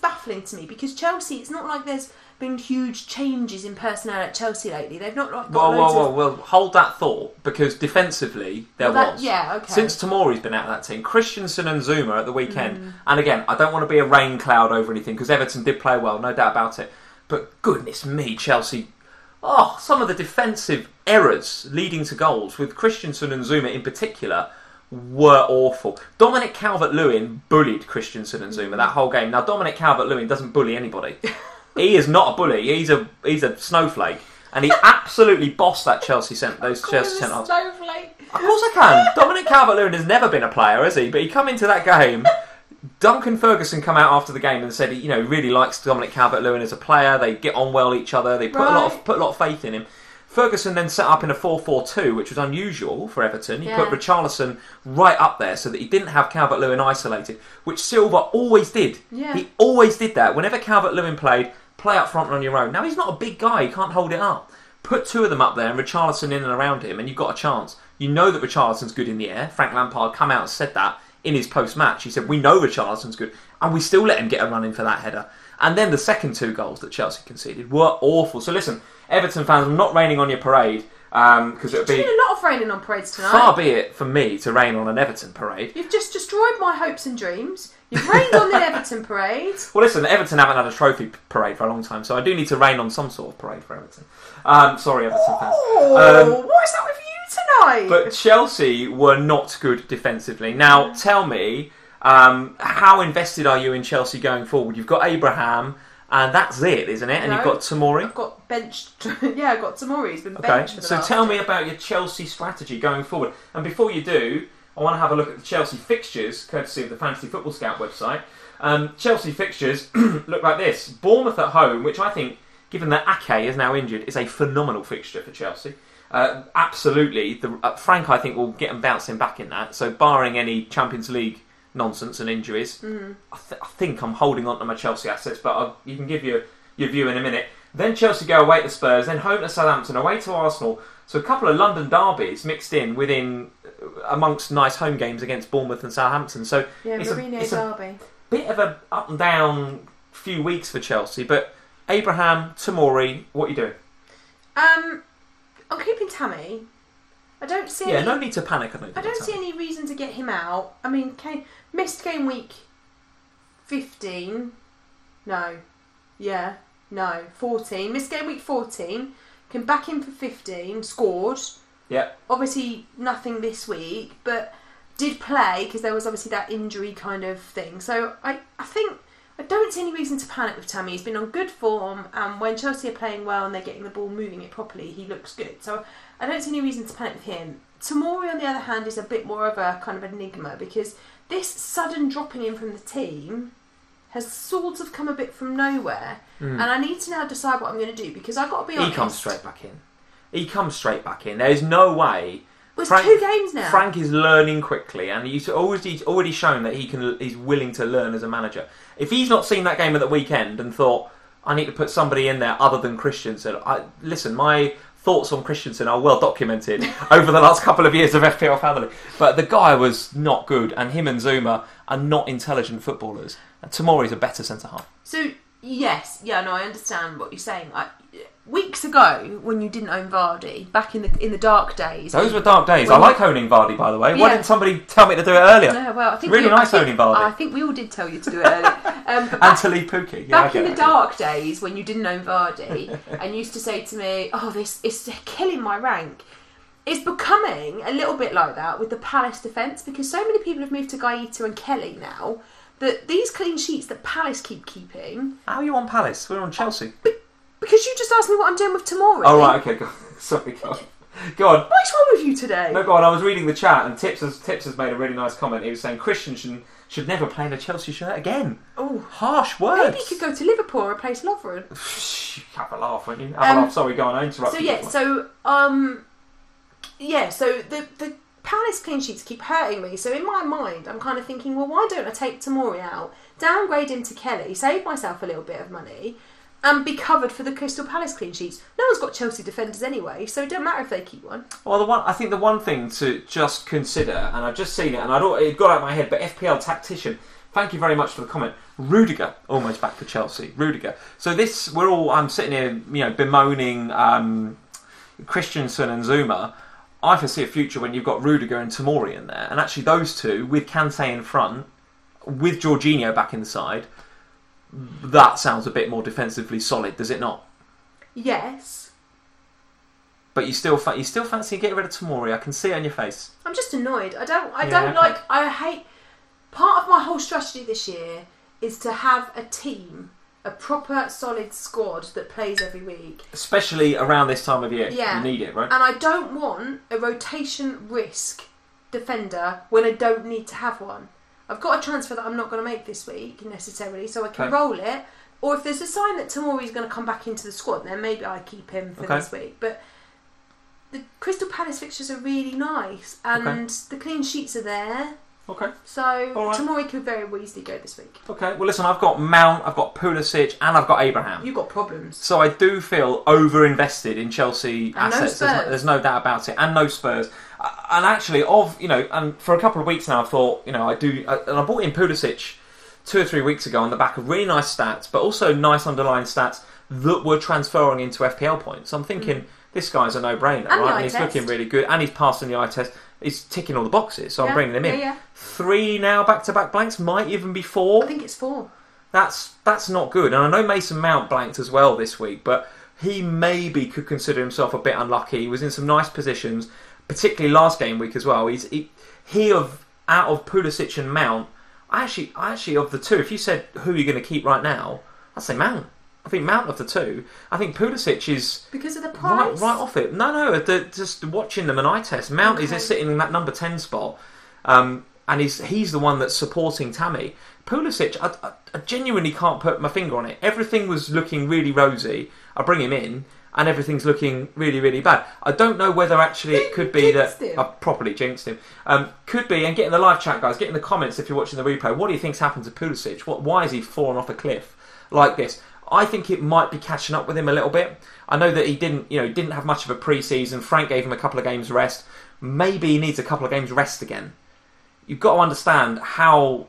baffling to me because Chelsea, it's not like there's been huge changes in personnel at Chelsea lately. They've not like, got Well, well, loads well, of... well, hold that thought, because defensively there Well, that- was. yeah, okay. Since Tomori's been out of that team, Christensen and Zuma at the weekend, Mm. and again, I don't want to be a rain cloud over anything, because Everton did play well, no doubt about it, but goodness me, Chelsea, oh, some of the defensive errors leading to goals, with Christensen and Zuma in particular, were awful. Dominic Calvert-Lewin bullied Christensen and Zuma that whole game. Now, Dominic Calvert-Lewin doesn't bully anybody. He is not a bully. He's a he's a snowflake, and he absolutely bossed that Chelsea cent those Chelsea centre halves. Snowflake. Of course I can. Dominic Calvert-Lewin has never been a player, has he? But he come into that game. Duncan Ferguson come out after the game and said he, you know, really likes Dominic Calvert-Lewin as a player. They get on well each other. They put a lot of Right. put a lot of faith in him. Ferguson then set up in a four four two, which was unusual for Everton. He Yeah. put Richarlison right up there so that he didn't have Calvert-Lewin isolated, which Silva always did. Yeah. He always did that. Whenever Calvert-Lewin played, play up front and on your own. Now, he's not a big guy. He can't hold it up. Put two of them up there and Richarlison in and around him, and you've got a chance. You know that Richarlison's good in the air. Frank Lampard come out and said that in his post-match. He said, we know Richarlison's good, and we still let him get a run in for that header. And then the second two goals that Chelsea conceded were awful. So listen, Everton fans, I'm not raining on your parade, because it would There's be... been a lot of raining on parades tonight. Far be it for me to rain on an Everton parade. You've just destroyed my hopes and dreams. You've rained on the Everton parade. Well, listen, Everton haven't had a trophy p- parade for a long time, so I do need to rain on some sort of parade for Everton. Um, sorry, Everton fans. Oh, Um, what is that with you tonight? But Chelsea were not good defensively. Now, tell me, um, how invested are you in Chelsea going forward? You've got Abraham, and that's it, isn't it? And No. you've got Tomori. I've got benched. Yeah, I've got Tomori. He's been Okay, benched for the so last tell me about your Chelsea strategy going forward. And before you do, I want to have a look at the Chelsea fixtures, courtesy of the Fantasy Football Scout website. Um, Chelsea fixtures look like this. Bournemouth at home, which I think, given that Ake is now injured, is a phenomenal fixture for Chelsea. Uh, absolutely. The, uh, Frank, I think, will get them bouncing back in that. So barring any Champions League nonsense and injuries, Mm. I, th- I think I'm holding on to my Chelsea assets, but I'll, you can give your, your view in a minute. Then Chelsea go away to Spurs, then home to Southampton, away to Arsenal. So a couple of London derbies mixed in within amongst nice home games against Bournemouth and Southampton. So Yeah, it's, a, Mourinho it's a derby. bit of a up and down few weeks for Chelsea. But Abraham, Tomori, what are you doing? Um, I'm keeping Tammy. I don't see. Yeah, any, no need to panic. I don't, I think, don't see any reason to get him out. I mean, came, missed game week fifteen. No. Yeah. No. fourteen. Missed game week fourteen. Came back in for fifteen. Scored. Yeah. Obviously, nothing this week, but did play because there was obviously that injury kind of thing. So I, I think I don't see any reason to panic with Tammy. He's been on good form, and when Chelsea are playing well and they're getting the ball moving it properly, he looks good. So I don't see any reason to panic with him. Tomori, on the other hand, is a bit more of a kind of enigma because this sudden dropping in from the team has sort of come a bit from nowhere, Mm. and I need to now decide what I'm going to do because I've got to be He honest. comes straight back in. He comes straight back in. There's no way. Well, it's Frank- two games now. Frank is learning quickly, and he's already already shown that he can. He's willing to learn as a manager. If he's not seen that game at the weekend and thought, I need to put somebody in there other than Christensen. I, listen, my thoughts on Christensen are well documented over the last couple of years of F P L family. But the guy was not good, and him and Zuma are not intelligent footballers. And Tomori's a better centre half. So yes, yeah, no, I understand what you're saying. I, weeks ago, when you didn't own Vardy, back in the in the dark days, Those were dark days. When I you- like owning Vardy, by the way. Why Yeah. didn't somebody tell me to do it earlier? Yeah, well, I think Really we, nice I think, owning Vardy. I think we all did tell you to do it earlier. Um, but And back, to leave Pookie. Yeah, I back get in the it. dark days, when you didn't own Vardy, and used to say to me, "Oh, this is killing my rank." It's becoming a little bit like that with the Palace defence because so many people have moved to Gaeta and Kelly now that these clean sheets that Palace keep keeping. How are you on Palace? We're on Chelsea. Because you just asked me what I'm doing with Tomori. Oh, right, okay, go on. Sorry, go on. Go on. What is wrong with you today? No, go on. I was reading the chat, and Tips has, Tips has made a really nice comment. He was saying Christian should, should never play in a Chelsea shirt again. Oh, Harsh words. maybe you could go to Liverpool and replace Lovren. Shh, have a laugh, won't you? Have Um, a laugh. Sorry, go on. I interrupted So you. yeah, so um, yeah, so the the Palace clean sheets keep hurting me. So in my mind, I'm kind of thinking, well, why don't I take Tomori out, downgrade him to Kelly, save myself a little bit of money, and be covered for the Crystal Palace clean sheets? No one's got Chelsea defenders anyway, so it don't matter if they keep one. Well, the one I think the one thing to just consider, and I've just seen it, and I don't, it got out of my head, but F P L tactician Thank you very much for the comment. Rudiger, almost back for Chelsea. Rudiger. So this, we're all, I'm sitting here, you know, bemoaning um, Christensen and Zuma. I can see a future when you've got Rudiger and Tomori in there. And actually those two, with Kante in front, with Jorginho back in the side, that sounds a bit more defensively solid, does it not? Yes. But you still fa- you still fancy getting rid of Tomori. I can see it on your face. I'm just annoyed. I don't I Yeah, don't okay. like I hate part of my whole strategy this year is to have a team, a proper solid squad that plays every week. Especially around this time of year. Yeah. You need it, right? And I don't want a rotation risk defender when I don't need to have one. I've got a transfer that I'm not going to make this week necessarily, so I can Okay. roll it. Or if there's a sign that Tomori's going to come back into the squad, then maybe I keep him for Okay. this week. But the Crystal Palace fixtures are really nice, and Okay. the clean sheets are there. Okay. So All right. Tomori could very easily go this week. Okay. Well, listen, I've got Mount, I've got Pulisic, and I've got Abraham. You've got problems. So I do feel over-invested in Chelsea And no assets. There's, no, Spurs. there's no doubt about it. And no Spurs. Uh, And actually, of you know, and for a couple of weeks now, I thought, you know, I do, uh, and I bought in Pulisic two or three weeks ago on the back of really nice stats, but also nice underlying stats that were transferring into F P L points. So I'm thinking, Mm. this guy's a no-brainer, And the right? eye And he's test. looking really good, and he's passing the eye test. He's ticking all the boxes, so I'm Yeah, bringing him in. yeah, yeah. Three now back-to-back blanks, might even be four. I think it's four. That's that's not good. And I know Mason Mount blanked as well this week, but he maybe could consider himself a bit unlucky. He was in some nice positions, particularly last game week as well. He's he, he of out of Pulisic and Mount. I actually, I actually of the two, if you said who you're going to keep right now, I'd say Mount. I think Mount of the two. I think Pulisic is Because of the right, price? right off it. No, no, the, just watching them an eye test. Mount Okay. is just sitting in that number ten spot, um, and he's he's the one that's supporting Tammy. Pulisic, I, I, I genuinely can't put my finger on it. Everything was looking really rosy. I bring him in, and everything's looking really, really bad. I don't know whether actually it could be that Jinxed him. I properly jinxed him. Um, could be, and get in the live chat, guys. Get in the comments if you're watching the replay. What do you think's happened to Pulisic? What? Why has he fallen off a cliff like this? I think it might be catching up with him a little bit. I know that he didn't, you know, didn't have much of a pre-season. Frank gave him a couple of games rest. Maybe he needs a couple of games rest again. You've got to understand how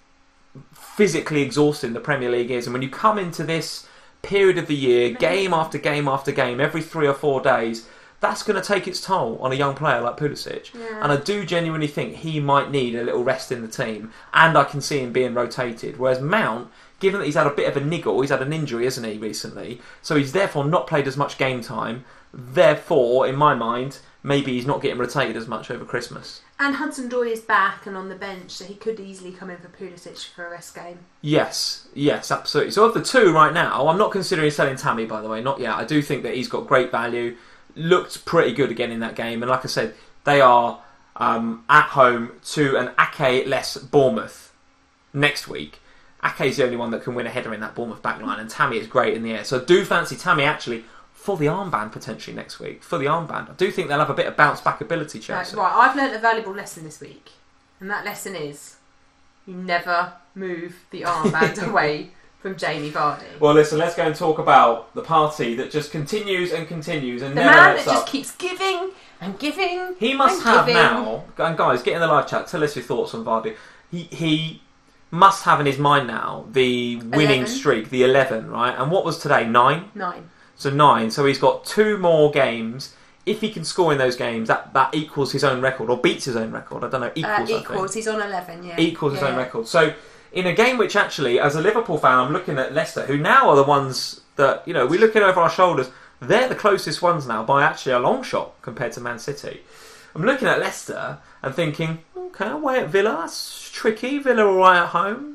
physically exhausting the Premier League is, and when you come into this period of the year, game after game after game, every three or four days, that's going to take its toll on a young player like Pulisic. Yeah. And I do genuinely think he might need a little rest in the team, and I can see him being rotated. Whereas Mount, given that he's had a bit of a niggle, he's had an injury, hasn't he, recently? So he's therefore not played as much game time. Therefore, in my mind, maybe he's not getting rotated as much over Christmas. And Hudson-Odoi is back and on the bench, so he could easily come in for Pulisic for a rest game. Yes, yes, absolutely. So of the two right now, I'm not considering selling Tammy, by the way, not yet. I do think that he's got great value. Looked pretty good again in that game. And like I said, they are um, at home to an Ake-less Bournemouth next week. Ake's the only one that can win a header in that Bournemouth backline, and Tammy is great in the air. So I do fancy Tammy actually for the armband potentially next week. For the armband. I do think they'll have a bit of bounce back ability, Chelsea. Right, right, I've learnt a valuable lesson this week, and that lesson is you never move the armband away from Jamie Vardy. Well, listen, let's go and talk about the party that just continues and continues and The never man lets that up. just keeps giving and giving. He must and have giving. now, and guys, get in the live chat, tell us your thoughts on Vardy. He he must have in his mind now the winning eleven. streak, the eleven, right? And what was today? Nine? Nine. So nine. So he's got two more games. If he can score in those games, that, that equals his own record, or beats his own record. I don't know, Uh, equals, I think. equals. He's on eleven. Yeah. Equals his Yeah. own record. So in a game which actually, as a Liverpool fan, I'm looking at Leicester, who now are the ones that, you know, we're looking over our shoulders. They're the closest ones now by actually a long shot compared to Man City. I'm looking at Leicester and thinking, okay, away at Villa, that's tricky. Villa all right at home.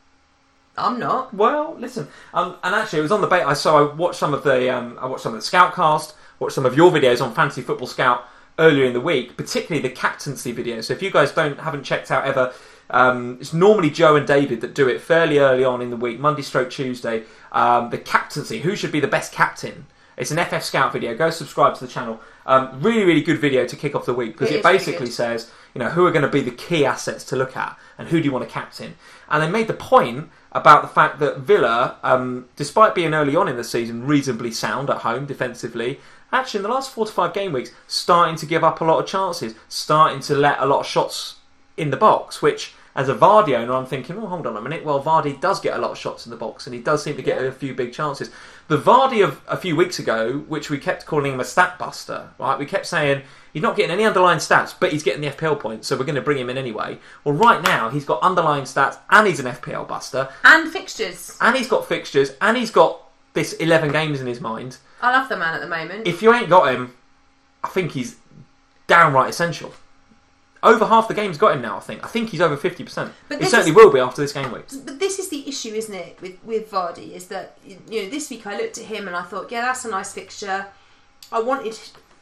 I'm not. Well, listen, um, and actually, it was on the bait. I so I watched some of the um, I watched some of the Scoutcast, watched some of your videos on Fantasy Football Scout earlier in the week, particularly the captaincy video. So if you guys don't haven't checked out ever, um, it's normally Joe and David that do it fairly early on in the week, Monday stroke Tuesday. Um, the captaincy, who should be the best captain? It's an F F Scout video. Go subscribe to the channel. Um, really, really good video to kick off the week because It it, is really basically good. says, you know, who are going to be the key assets to look at and who do you want to captain. And they made the point about the fact that Villa, um, despite being early on in the season reasonably sound at home defensively, actually in the last four to five game weeks, starting to give up a lot of chances, starting to let a lot of shots in the box, which as a Vardy owner, I'm thinking, oh, hold on a minute. Well, Vardy does get a lot of shots in the box, and he does seem to get Yeah. a few big chances. The Vardy of a few weeks ago, which we kept calling him a stat buster, right? We kept saying he's not getting any underlying stats, but he's getting the F P L points, so we're going to bring him in anyway. Well, right now he's got underlying stats, and he's an F P L buster, And fixtures. and he's got fixtures, and he's got this eleven games in his mind. I love the man at the moment. If you ain't got him, I think he's downright essential. Over half the game's got him now, I think. I think he's over fifty percent. But He this certainly is- will be after this game week. But this is the issue, isn't it, with, with Vardy, is that, you know, this week I looked at him and I thought, yeah, that's a nice fixture. I wanted...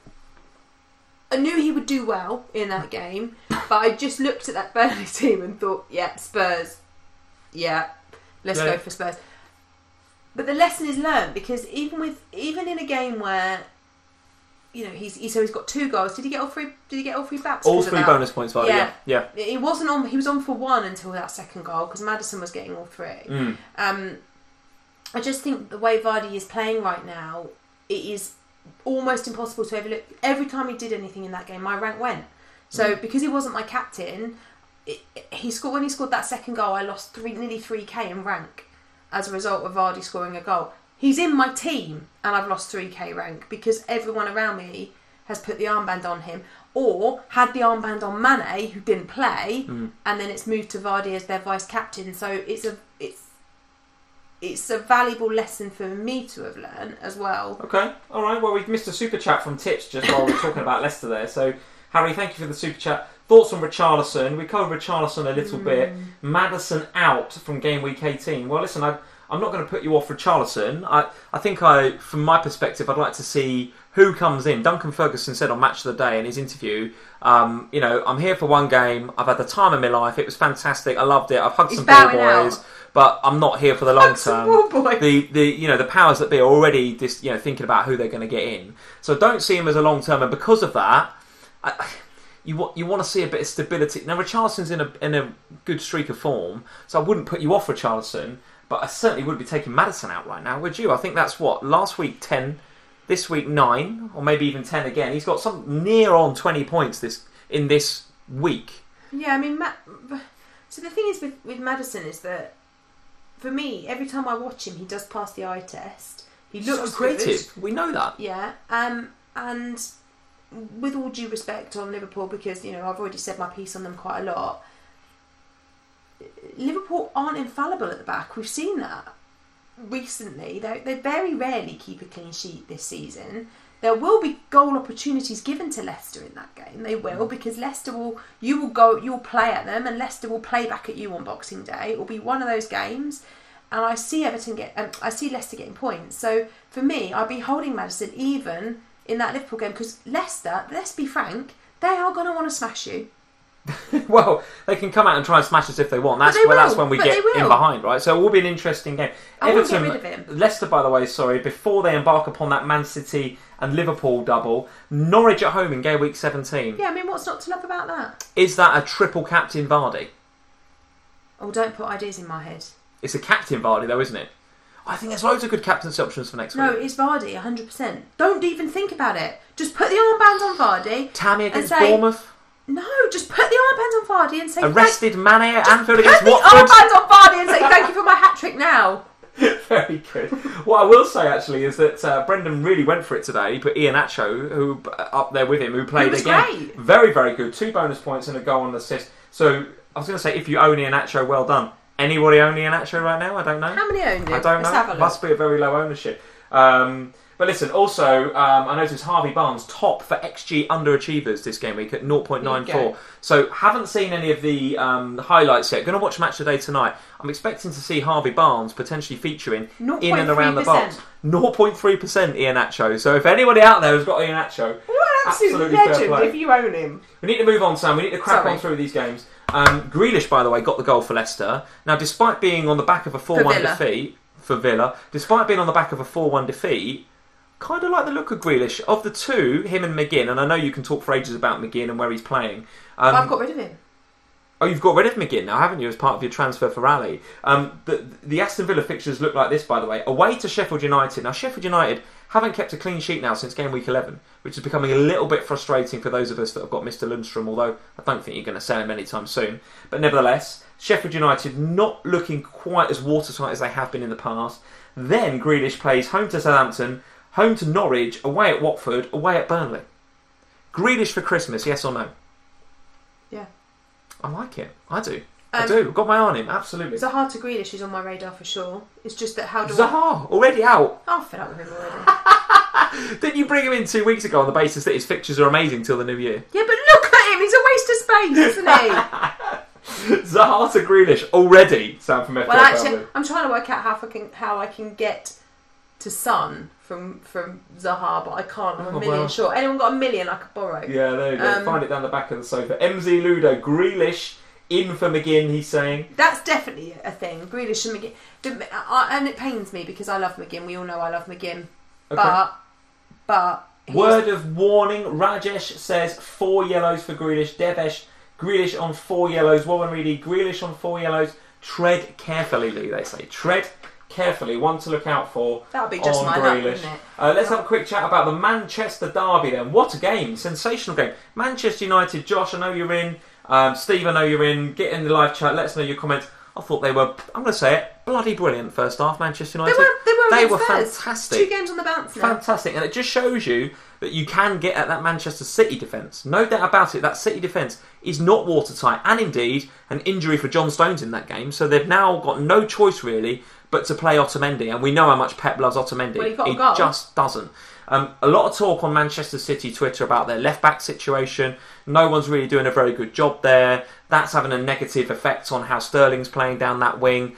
I knew he would do well in that game, but I just looked at that Burnley team and thought, yeah, Spurs. Yeah, let's Yeah. go for Spurs. But the lesson is learned, because even with even in a game where, you know, he's he, so he's got two goals. Did he get all three? Did he get all three backs? All because of three that? bonus points, Vardy. Yeah. Yeah. yeah. He wasn't on. He was on for one until that second goal because Maddison was getting all three. Mm. Um, I just think the way Vardy is playing right now, it is almost impossible to overlook. Every time he did anything in that game, my rank went. So Mm. because he wasn't my captain, it, he scored when he scored that second goal. I lost three, nearly three K in rank as a result of Vardy scoring a goal. He's in my team, and I've lost three K rank because everyone around me has put the armband on him, or had the armband on Mane, who didn't play, Mm. and then it's moved to Vardy as their vice captain. So it's a it's it's a valuable lesson for me to have learned as well. Okay, all right. Well, we've missed a super chat from Titch just while we we're talking about Leicester there. So, Harry, thank you for the super chat. Thoughts on Richarlison? We covered Richarlison a little bit. Maddison out from game week eighteen. Well, listen, I, I'm not going to put you off Richarlison. I, I think I, from my perspective, I'd like to see who comes in. Duncan Ferguson said on Match of the Day in his interview, um, you know, I'm here for one game. I've had the time of my life. It was fantastic. I loved it. I've hugged He's some ball bowing out. boys, but I'm not here for the long Hugged some term. ball boys. The the you know the powers that be are already just you know thinking about who they're going to get in. So don't see him as a long term, and because of that, I, you want you want to see a bit of stability. Now Richarlison's in a in a good streak of form, so I wouldn't put you off Richarlison, but I certainly would be taking Maddison out right now. Would you? I think that's what last week ten, this week nine, or maybe even ten again. He's got some near on twenty points this in this week. Yeah, I mean, Matt. So the thing is with with Maddison is that for me, every time I watch him, he does pass the eye test. He looks so creative. good. We know that. Yeah, um, and with all due respect on Liverpool, because you know I've already said my piece on them quite a lot. Liverpool aren't infallible at the back. We've seen that recently. They they very rarely keep a clean sheet this season. There will be goal opportunities given to Leicester in that game. They will, because Leicester will. You will go. You'll play at them, and Leicester will play back at you on Boxing Day. It will be one of those games. And I see Everton get. Um, I see Leicester getting points. So for me, I'd be holding Maddison even in that Liverpool game, because Leicester, let's be frank, they are going to want to smash you. Well, they can come out and try and smash us if they want. That's But they well, that's will, when we but get they will. in behind, right? So it will be an interesting game. I won't Everton, get rid of him. Leicester, by the way, sorry, before they embark upon that Man City and Liverpool double, Norwich at home in game week seventeen. Yeah, I mean, what's not to love about that? Is that a triple captain Vardy? Oh, don't put ideas in my head. It's a captain Vardy, though, isn't it? I think there's loads of good captaincy options for next No, week. it's Vardy, one hundred percent. Don't even think about it. Just put the armband on Vardy. Tammy against and say, Bournemouth. No, just put the armband on Vardy and say... Arrested thank- Mane at just Anfield put against the Watford. armband on Vardy and say thank you for my hat-trick now. Very good. What I will say actually is that uh, Brendan really went for it today. He put Ian Acho, who uh, up there with him, who played He was again. great. Very, very good. Two bonus points and a goal and an assist. So I was going to say, if you own Ian Acho, well done. Anybody own Ian Acho right now? I don't know. How many own it? I don't Let's know. have a look. Must be a very low ownership. Um, but listen, also, um, I noticed Harvey Barnes top for X G underachievers this game week at zero point nine There you four. go. So haven't seen any of the um, highlights yet. Going to watch Match of the Day tonight. I'm expecting to see Harvey Barnes potentially featuring in and around the box. zero point three percent Ian Acho. So if anybody out there has got Ian Acho, What an absolute absolutely fair legend play. if you own him. We need to move on, Sam. We need to crack Sorry. on through these games. Um, Grealish, by the way, got the goal for Leicester. Now, despite being on the back of a four one Villa. defeat for Villa, despite being on the back of a four one defeat, kind of like the look of Grealish. Of the two, him and McGinn, and I know you can talk for ages about McGinn and where he's playing. Um, I've got rid of him. Oh, you've got rid of McGinn now, haven't you, as part of your transfer for Raleigh? Um, the, the Aston Villa fixtures look like this, by the way. Away to Sheffield United. Now, Sheffield United haven't kept a clean sheet now since game week eleven, which is becoming a little bit frustrating for those of us that have got Mister Lundstrom, although I don't think you're going to sell him anytime soon. But nevertheless, Sheffield United not looking quite as watertight as they have been in the past. Then Grealish plays home to Southampton, home to Norwich, away at Watford, away at Burnley. Grealish for Christmas, yes or no? Yeah. I like it. I do. Um, I do. Got my eye on him, absolutely. Zaha to Grealish is on my radar for sure. It's just that how do I... Zaha, already out. I'll fed up with him already. Didn't you bring him in two weeks ago on the basis that his fixtures are amazing till the new year? Yeah, but look at him. He's a waste of space, isn't he? Zaha to Grealish already. Sam from F P L Well, actually, family. I'm trying to work out how I can how I can get to Son from from Zaha, but I can't. I'm a Oh, million well. short. Anyone got a million I could borrow? Yeah, there you go. Um, Find it down the back of the sofa. M Z Ludo, Grealish in for McGinn, he's saying. That's definitely a thing. Grealish and McGinn. The- I- And it pains me because I love McGinn. We all know I love McGinn. Okay. But, but... he's- Word of warning, Rajesh says four yellows for Grealish. Devesh, Grealish on four yellows. Warren Reedy, Grealish on four yellows. Tread carefully, Lee, they say. Tread carefully. One to look out for. That would be just on my luck, wouldn't it? Uh, let's have a quick chat about the Manchester derby then. What a game. Sensational game. Manchester United. Josh, I know you're in. Um, Steve, I know you're in. Get in the live chat. Let us know your comments. I thought they were, I'm going to say it, bloody brilliant first half, Manchester They United. were, they were, They against were Spurs. fantastic. Two games on the bounce now. Fantastic. And it just shows you that you can get at that Manchester City defence. No doubt about it. That City defence is not watertight. And indeed, an injury for John Stones in that game. So they've now got no choice really but to play Otamendi. And we know how much Pep loves Otamendi. Well, he got a he goal. just doesn't. Um, a lot of talk on Manchester City Twitter about their left-back situation. No one's really doing a very good job there. That's having a negative effect on how Sterling's playing down that wing.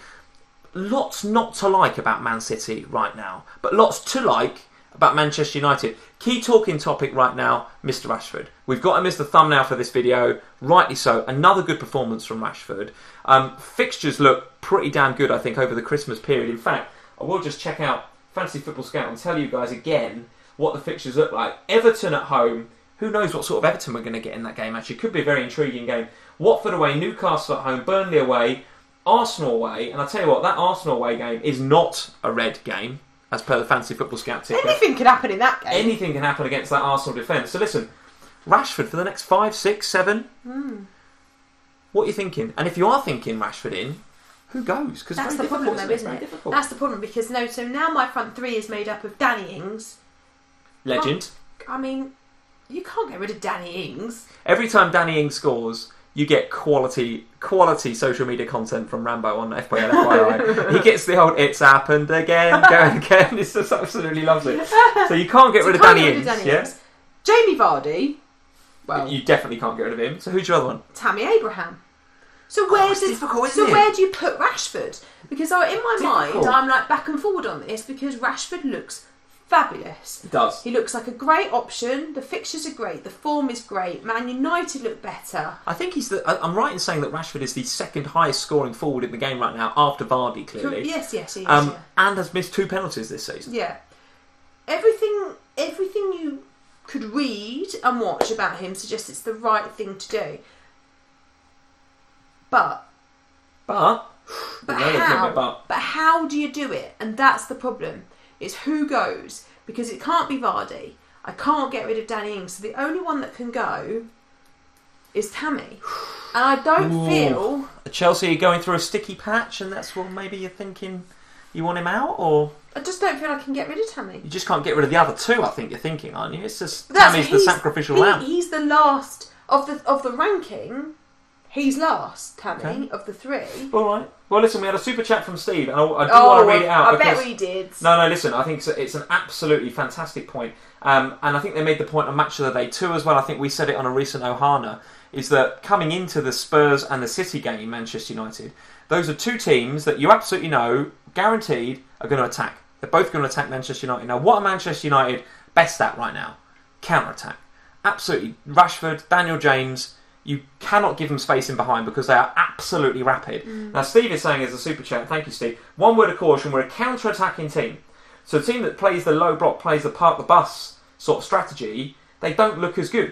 Lots not to like about Man City right now, but lots to like about Manchester United. Key talking topic right now, Mister Rashford. We've got him as the thumbnail for this video, rightly so. Another good performance from Rashford. Um, fixtures look pretty damn good, I think, over the Christmas period. In fact, I will just check out Fantasy Football Scout and tell you guys again what the fixtures look like. Everton at home. Who knows what sort of Everton we're going to get in that game, actually. Could be a very intriguing game. Watford away, Newcastle at home, Burnley away, Arsenal away. And I'll tell you what, that Arsenal away game is not a red game, as per the Fantasy Football Scout ticker. Anything could happen in that game. Anything can happen against that Arsenal defence. So listen, Rashford for the next five, six, seven. Mm. What are you thinking? And if you are thinking Rashford in, who goes? Because That's the problem, though, isn't it? Difficult. That's the problem because no. So now my front three is made up of Danny Ings. Legend. I mean, you can't get rid of Danny Ings. Every time Danny Ings scores, you get quality quality social media content from Rambo on F P L F Y I. He gets the old "It's happened again" going again. It's just absolutely loves it. So you can't get So rid you of can't Danny get rid Ings. of Danny Yeah? Ings. Jamie Vardy. Well, You definitely can't get rid of him. So who's your other one? Tammy Abraham. So where it's does difficult, isn't so it? where do you put Rashford? Because I, in my Difficult. mind, I'm like back and forward on this because Rashford looks fabulous. It does. He looks like a great option. The fixtures are great. The form is great. Man United look better. I think he's the. I- I'm right in saying that Rashford is the second highest scoring forward in the game right now after Vardy, clearly. Yes, yes, he is. Um, yeah. and has missed two penalties this season. Yeah. Everything everything you could read and watch about him suggests it's the right thing to do. But But, but no, there's no how bit but. but how do you do it? And that's the problem. Is who goes? Because it can't be Vardy. I can't get rid of Danny Ings. So the only one that can go is Tammy. And I don't Ooh. feel Chelsea are going through a sticky patch, and that's what maybe you're thinking you want him out, or I just don't feel I can get rid of Tammy. you just can't get rid of the other two. I think you're thinking, aren't you? It's just That's- Tammy's the he's- sacrificial he- lamb. He's the last of the of the ranking. He's last, Tammy, Okay. of the three. All right. Well, listen, we had a super chat from Steve, and I, I do Oh, want to read it out. I because, bet we did. No, no, listen, I think it's, a, it's an absolutely fantastic point. Um, and I think they made the point on Match of the Day too as well. I think we said it on a recent Ohana, is that coming into the Spurs and the City game, Manchester United, those are two teams that you absolutely know, guaranteed, are going to attack. They're both going to attack Manchester United. Now, what are Manchester United best at right now? Counter-attack. Absolutely. Rashford, Daniel James, you cannot give them space in behind because they are absolutely rapid. Mm. Now, Steve is saying as a super chat, thank you, Steve, one word of caution, we're a counter-attacking team. So a team that plays the low block, plays the park the bus sort of strategy, they don't look as good.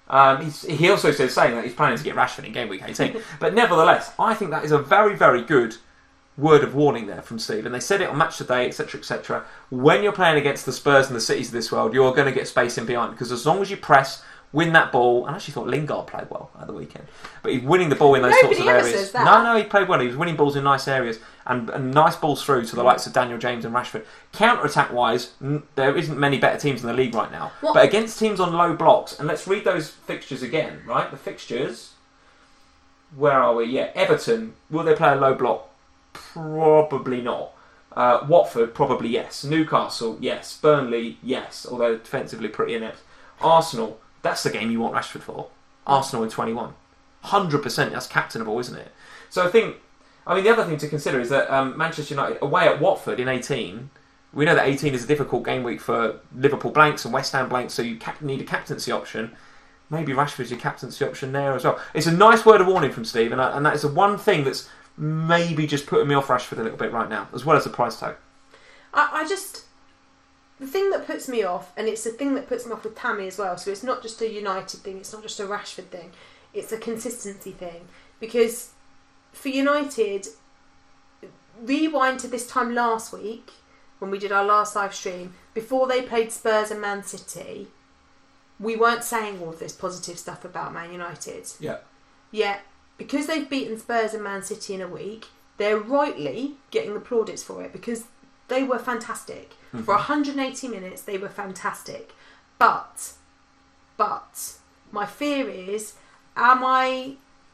Um, he's, he also says saying that he's planning to get Rashford in game week eighteen. But nevertheless, I think that is a very, very good word of warning there from Steve. And they said it on Match Today, et cetera, et cetera. When you're playing against the Spurs and the Cities of this world, you're going to get space in behind. Because as long as you press, win that ball, and I actually thought Lingard played well at the weekend. But he's winning the ball in those Nobody sorts of ever areas. says that. No, no, he played well. He was winning balls in nice areas. And, and nice balls through to the likes of Daniel James and Rashford. Counter-attack wise, n- there isn't many better teams in the league right now. What? But against teams on low blocks, and let's read those fixtures again, right? The fixtures. Where are we? Yeah, Everton. Will they play a low block? Probably not. Uh, Watford, probably yes. Newcastle, yes. Burnley, yes. Although defensively pretty inept. Arsenal, that's the game you want Rashford for. Arsenal in twenty-one. one hundred percent, that's captainable, isn't it? So I think, I mean, the other thing to consider is that um, Manchester United, away at Watford in eighteen, we know that eighteen is a difficult game week for Liverpool blanks and West Ham blanks, so you cap- need a captaincy option. Maybe Rashford's your captaincy option there as well. It's a nice word of warning from Steve, and, I, and that is the one thing that's maybe just putting me off Rashford a little bit right now, as well as the price tag. I, I just... The thing that puts me off, and it's the thing that puts me off with Tammy as well, so it's not just a United thing, it's not just a Rashford thing, it's a consistency thing. Because for United, rewind to this time last week, when we did our last live stream, before they played Spurs and Man City, we weren't saying all of this positive stuff about Man United. Yeah. Yet, because they've beaten Spurs and Man City in a week, they're rightly getting the plaudits for it, because they were fantastic. Mm-hmm. For one hundred eighty minutes, they were fantastic. But, but, my fear is, am I,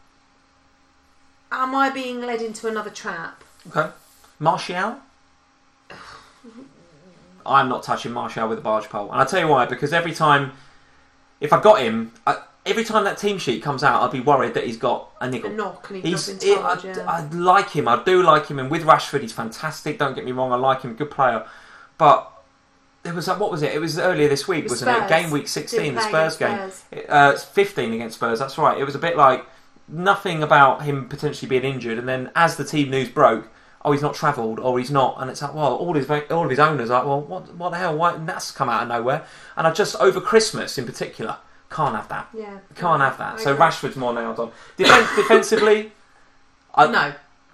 am I being led into another trap? Okay. Martial? I'm not touching Martial with a barge pole. And I'll tell you why, because every time, if I got him, I, every time that team sheet comes out, I'd be worried that he's got a niggle. A knock, and he's, He's, he's not it, been I, charged, yeah. I like him, I do like him, and with Rashford, he's fantastic, don't get me wrong, I like him, good player. But there was like, what was it? It was earlier this week, wasn't Spurs. it? Game week sixteen, the Didn't Spurs play game. against Spurs. Uh, it's fifteen against Spurs, that's right. It was a bit like nothing about him potentially being injured, and then as the team news broke, oh, he's not travelled, or he's not, and it's like, well, all his all of his owners are like, well, what what the hell? Why? And that's come out of nowhere. And I just, over Christmas in particular, can't have that. Yeah. Can't have that. I So agree. Rashford's more nailed on. Defen- defensively, I, No.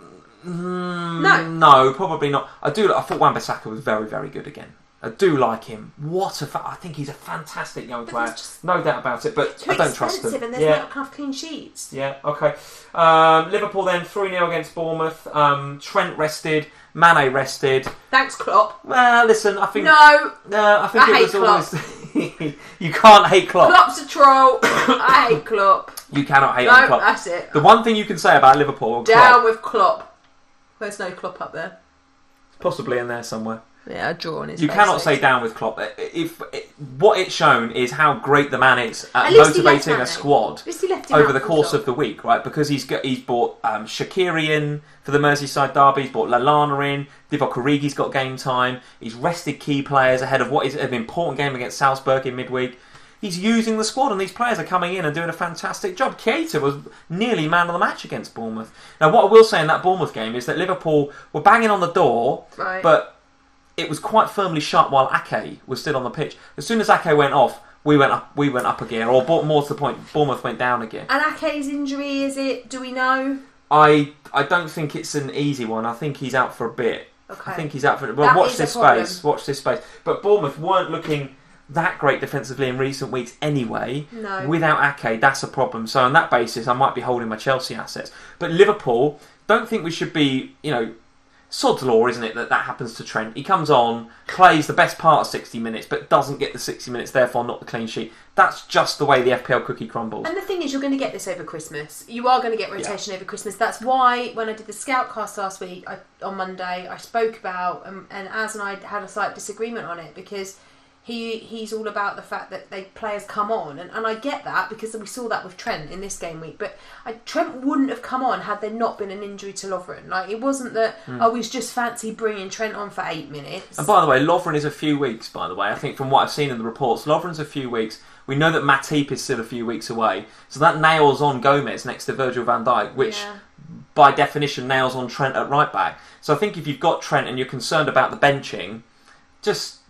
Mm, No. no, probably not. I do. I thought Wan-Bissaka was very, very good again. I do like him. What a! Fa- I think he's a fantastic young But player, there's just- no doubt about it. But Too I don't trust expensive, him. and there's Yeah, not enough clean sheets. yeah, okay. Um, Liverpool then three nil against Bournemouth. Um, Trent rested, Mane rested. Thanks, Klopp. Well, listen, I think No, uh, I think I it hate was always. You can't hate Klopp. Klopp's a troll. I hate Klopp. You cannot hate No, on Klopp. that's it. The one thing you can say about Liverpool, and Down Klopp, with Klopp. There's no Klopp up there. possibly in there somewhere. Yeah, a draw on his You face, cannot so say it's- down with Klopp. If, if what it's shown is how great the man is at, At least he left motivating a Mane. squad At least he left him over out the full course stop. of the week, right? Because he's got, he's bought um, Shaqiri in for the Merseyside derby. He's bought Lallana in. Divock Origi's got game time. He's rested key players ahead of what is an important game against Salzburg in midweek. He's using the squad, and these players are coming in and doing a fantastic job. Keita was nearly man of the match against Bournemouth. Now, what I will say in that Bournemouth game is that Liverpool were banging on the door, Right. but it was quite firmly shut while Ake was still on the pitch. As soon as Ake went off, we went up. We went up a gear, or more to the point, Bournemouth went down a gear. And Ake's injury, is it? Do we know? I I don't think it's an easy one. I think he's out for a bit. Okay. I think he's out for. Well, That watch is this a problem. space. Watch this space. But Bournemouth weren't looking that great defensively in recent weeks anyway. No. Without Ake, that's a problem. So on that basis, I might be holding my Chelsea assets. But Liverpool, don't think we should be, you know, sod's law, isn't it, that that happens to Trent. He comes on, plays the best part of sixty minutes, but doesn't get the sixty minutes, therefore not the clean sheet. That's just the way the F P L cookie crumbles. And the thing is, you're going to get this over Christmas. You are going to get rotation over Christmas. That's why when I did the Scoutcast last week, I, on Monday, I spoke about, um, and Az and I had a slight disagreement on it, because he he's all about the fact that they players come on, and, and I get that, because we saw that with Trent in this game week. But I, Trent wouldn't have come on had there not been an injury to Lovren. Like, it wasn't that Mm. I was just fancy bringing Trent on for eight minutes. And by the way, Lovren is a few weeks, by the way. I think from what I've seen in the reports, Lovren's a few weeks. We know that Matip is still a few weeks away. So that nails on Gomez next to Virgil van Dijk, which Yeah. by definition nails on Trent at right back. So I think if you've got Trent and you're concerned about the benching, just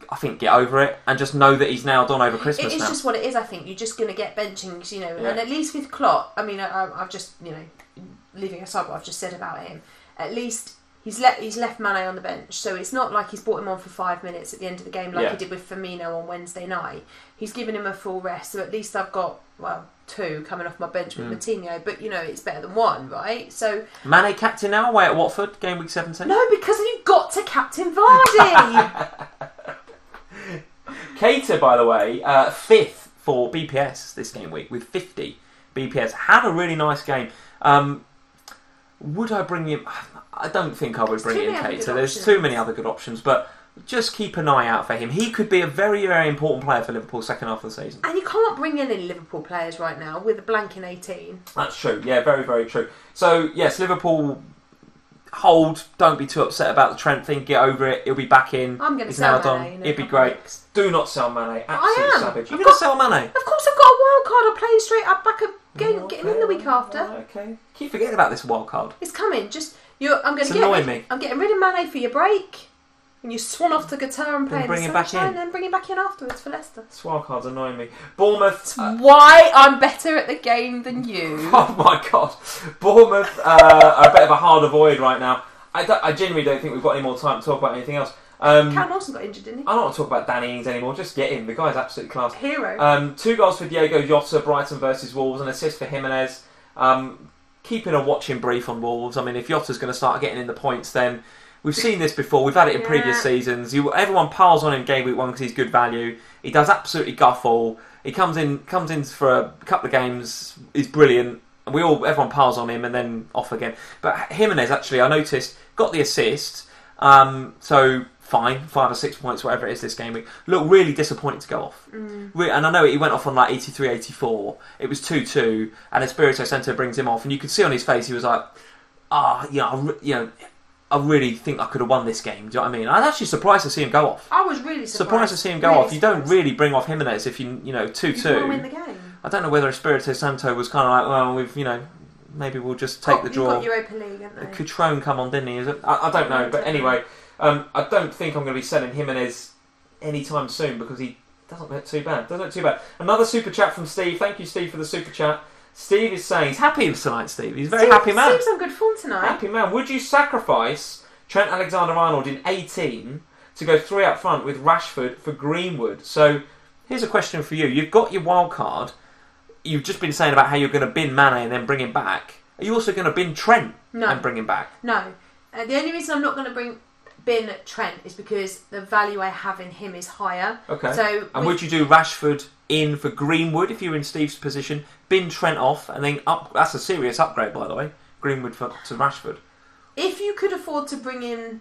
I think get over it and just know that he's now done over Christmas. It is now. just what it is. I think you're just going to get benchings, you know, Yeah. and at least with Klopp, I mean, I, I've just, you know, leaving aside what I've just said about him, at least he's let he's left Mane on the bench, so it's not like he's brought him on for five minutes at the end of the game like Yeah. he did with Firmino on Wednesday night. He's given him a full rest, so at least I've got well two coming off my bench with Mm. Moutinho, but you know it's better than one, right? So Mane captain now away at Watford, game week seventeen. no, because you've got to captain Vardy. Keita, by the way, uh, fifth for B P S this game week with fifty B P S. Had a really nice game. Um, would I bring him? I don't think I would There's bring too in many other Keita. good There's options. too many other good options, but just keep an eye out for him. He could be a very, very important player for Liverpool second half of the season. And you can't bring in any Liverpool players right now with a blank in eighteen. That's true. Yeah, very, very true. So, yes, Liverpool hold. Don't be too upset about the Trent thing. Get over it. He'll be back in. I'm going to He's sell now Mane done. in a It'd be couple great. of weeks. Do not sell Mane. Absolute I am. savage. You're I've going to got- sell Mane? Of course, I've got a wild card. I'm playing straight up back up, getting, getting in the week after. Okay. Keep forgetting about this wild card. It's coming. Just you. I'm going It's to get. annoying Rid, me. I'm getting rid of Mane for your break. When you swan off to Qatar and play Then in bring the him back sunshine, in. then bring him back in afterwards for Leicester. This wild card's annoying me. Bournemouth. uh, Why I'm better at the game than you? oh my god. Bournemouth uh, are a bit of a hard avoid right now. I, don't- I genuinely don't think we've got any more time to talk about anything else. Um, Callum Wilson got injured, didn't he? I don't want to talk about Danny Ings anymore. Just get him. The guy's absolutely class. Hero. Um, two goals for Diego Jota, Brighton versus Wolves, an assist for Jimenez. Um, keeping a watching brief on Wolves. I mean, if Jota's going to start getting in the points, then we've seen this before. We've had it in Yeah. previous seasons. You, everyone piles on him game week one because he's good value. He does absolutely guff all. He comes in, comes in for a couple of games. He's brilliant. We all, everyone piles on him and then off again. But Jimenez actually, I noticed, got the assist. Um, so fine, five or six points, whatever it is this game week. Look, really disappointed to go off. Mm. Re- And I know he went off on like eighty-three, eighty-four. It was two two, and Espirito Santo brings him off, and you could see on his face he was like, "Ah, yeah, I re- you know, I really think I could have won this game." Do you know what I mean? I'm actually surprised to see him go off. I was really surprised. Surprised to see him go Really off. You don't surprised. really bring off Jimenez if you, you know, two You want to win two. the game. I don't know whether Espirito Santo was kind of like, well, we've, you know, maybe we'll just take Got- the you've draw. got Europa League, haven't they? Cutrone come on, didn't he? Is it? I, I don't know, but anyway, um, I don't think I'm going to be selling Jimenez anytime soon because he doesn't look too bad. Doesn't look too bad. Another super chat from Steve. Thank you, Steve, for the super chat. Steve is saying he's happy tonight. Steve, he's a very Steve- happy man. Steve's on good form tonight. Happy man. Would you sacrifice Trent Alexander-Arnold in eighteen to go three up front with Rashford for Greenwood? So here's a question for you. You've got your wild card. You've just been saying about how you're going to bin Mane and then bring him back. Are you also going to bin Trent No. and bring him back? No. Uh, the only reason I'm not going to bring bin Trent is because the value I have in him is higher. Okay. So And with- would you do Rashford in for Greenwood if you're in Steve's position? Bin Trent off and then up. That's a serious upgrade, by the way. Greenwood for, to Rashford. if you could afford to bring in,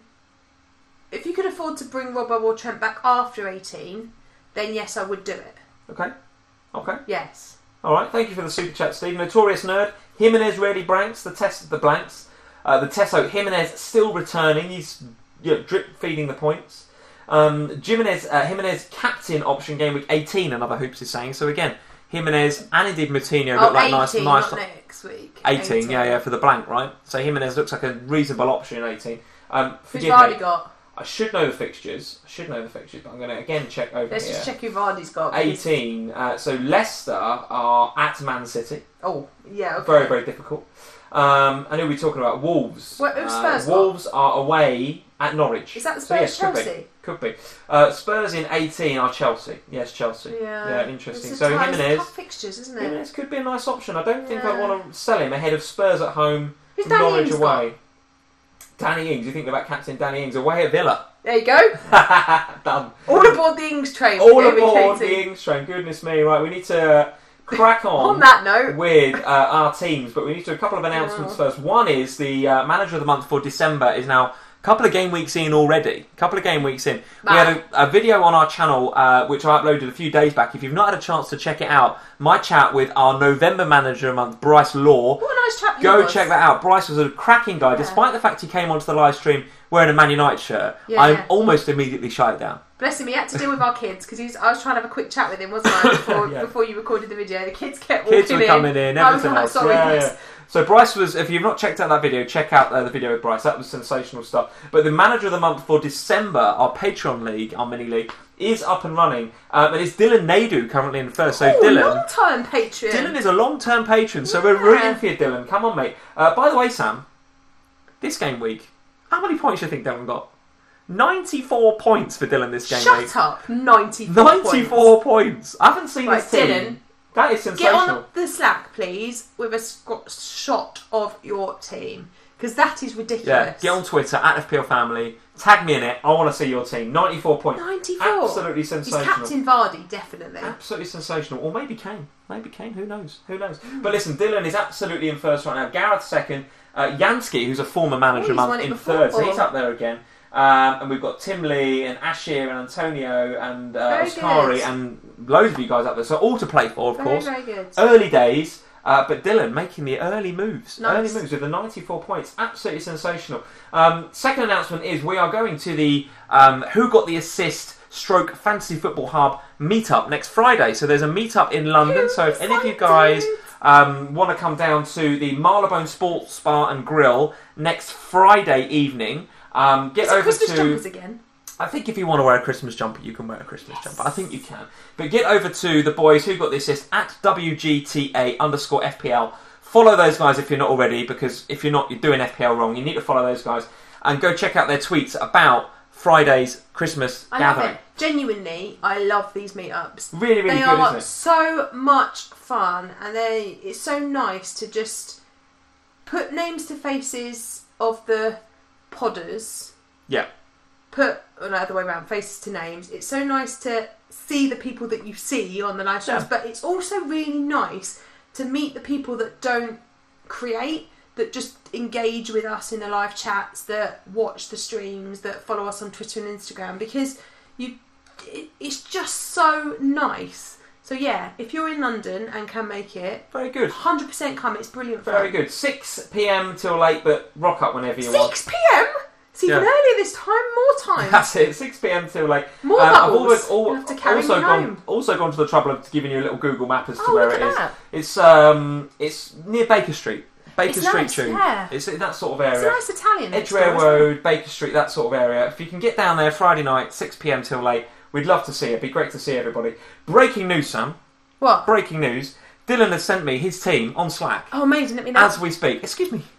if you could afford to bring Robbo or Trent back after eighteen, then yes, I would do it. Okay. Okay. Yes. All right. Thank you for the super chat, Steve. Notorious nerd. Jimenez rarely blanks. The test. The blanks. Uh, the Tesso. Jimenez still returning. He's you know, drip feeding the points. Um, Jimenez. Uh, Jimenez captain option game week eighteen. Another hoops is saying. So again, Jimenez and indeed Moutinho Oh, look like nice, eighteen, nice. not next week. eighteen, yeah, yeah, for the blank, right? So Jimenez looks like a reasonable option in eighteen. Um, Who's forgive Vardy me, got? I should know the fixtures. I should know the fixtures, but I'm going to again check over Let's here. just check who Vardy's got. because- eighteen. Uh, so Leicester are at Man City. Oh, yeah, okay. Very, very difficult. Um, and who are we talking about? Wolves. What- who's Uh, Spurs got? Wolves are away at Norwich. Is that the So, yes, Spurs could be. Chelsea? Could be. Uh, Spurs in eighteen are Chelsea. Yes, Chelsea. Yeah. Yeah, interesting. It's So a tough- Jimenez. tough fixtures, isn't it? Jimenez could be a nice option. I don't think Yeah. I'd want to sell him ahead of Spurs at home. Who's Danny Norwich Ings away. Danny Ings. You think about captain Danny Ings away at Villa? There you go. Done. All aboard the Ings train. All Here we aboard Katie. the Ings train. Goodness me. Right, we need to crack on. On that note, with uh, our teams, but we need to do a couple of announcements Yeah. first. One is the uh, manager of the month for December is now a couple of game weeks in already. A couple of game weeks in. We had a, a video on our channel uh, which I uploaded a few days back. If you've not had a chance to check it out, my chat with our November manager of the month, Bryce Law. what a nice chap he Go was. check that out. Bryce was a cracking guy, Yeah. despite the fact he came onto the live stream wearing a Man United shirt, Yeah, I'm yeah. almost immediately shut it down. Bless him, he had to deal with our kids because I was trying to have a quick chat with him, wasn't I, before, Yeah. before you recorded the video. The kids kept walking in. Kids were coming in, I was everything like, else. sorry, yeah, Bryce. yeah. So Bryce was, if you've not checked out that video, check out uh, the video with Bryce. That was sensational stuff. But the manager of the month for December, our Patreon league, our mini league, is up and running. Um, and it's Dylan Naidu currently in first. So Oh, Dylan, long-time Patreon. Dylan is a long-term patron, so Yeah. we're rooting for you, Dylan. Come on, mate. Uh, by the way, Sam, this game week, how many points do you think Dylan got? ninety-four points for Dylan this game Shut week. up, ninety-four ninety-four points. I haven't seen Right, this team. Dylan, That is Get sensational. on the Slack, please, with a sc- shot of your team. Because that is ridiculous. Yeah, get on Twitter, at F P L Family, tag me in it, I want to see your team. ninety-four points. ninety-four. Absolutely He's sensational. Captain Vardy, definitely. Absolutely sensational. Or maybe Kane. Maybe Kane, who knows? Who knows? But listen, Dylan is absolutely in first right now. Gareth second. Uh, Yansky, who's a former manager Oh, he's month, won it in before. third. So he's up there again. Um, and we've got Tim Lee and Ashir and Antonio and uh, Very Oscari good. and loads of you guys up there. So all to play for, of Very, course. very good. Early days, uh, but Dylan making the early moves. Nice. Early moves with the ninety-four points. Absolutely sensational. Um, second announcement is we are going to the um, Who Got the Assist stroke Fantasy Football Hub meetup next Friday. So there's a meetup in London. So if any of you guys um, want to come down to the Marylebone Sports Bar and Grill next Friday evening, um, get Is it over Christmas to... jumpers again? I think if you want to wear a Christmas jumper, you can wear a Christmas yes. jumper. I think you can. But get over to the boys who got the assist at W G T A underscore F P L. Follow those guys if you're not already, because if you're not, you're doing F P L wrong. You need to follow those guys. And go check out their tweets about Friday's Christmas I gathering. love it. Genuinely, I love these meetups. Really, really they good, are isn't it? so much fun, and they it's so nice to just put names to faces of the podders. Yeah. Put, or no, other way around, faces to names. It's so nice to see the people that you see on the live streams, Yeah. but it's also really nice to meet the people that don't create, that just engage with us in the live chats, that watch the streams, that follow us on Twitter and Instagram, because you, it, it's just so nice. So yeah, if you're in London and can make it, Very good. one hundred percent come. It's brilliant fun. Very good. six p.m. till late, but rock up whenever you want. six p.m? It's even Yeah. earlier this time, more time. That's it. six p.m. till late. More Um, bubbles. I've always, al- You'll have to carry also me gone home. also gone to the trouble of giving you a little Google map as to Oh, where look it at is. that. It's um it's near Baker Street. Baker It's Street nice, Tube. yeah. It's in that sort of area. It's a nice Italian next Edgware door, isn't it? Road, Baker Street, that sort of area. If you can get down there Friday night, six p.m. till late, we'd love to see it. It'd be great to see everybody. Breaking news, Sam. What? Breaking news. Dylan has sent me his team on Slack Oh, amazing. Let me know. as we speak. Excuse me.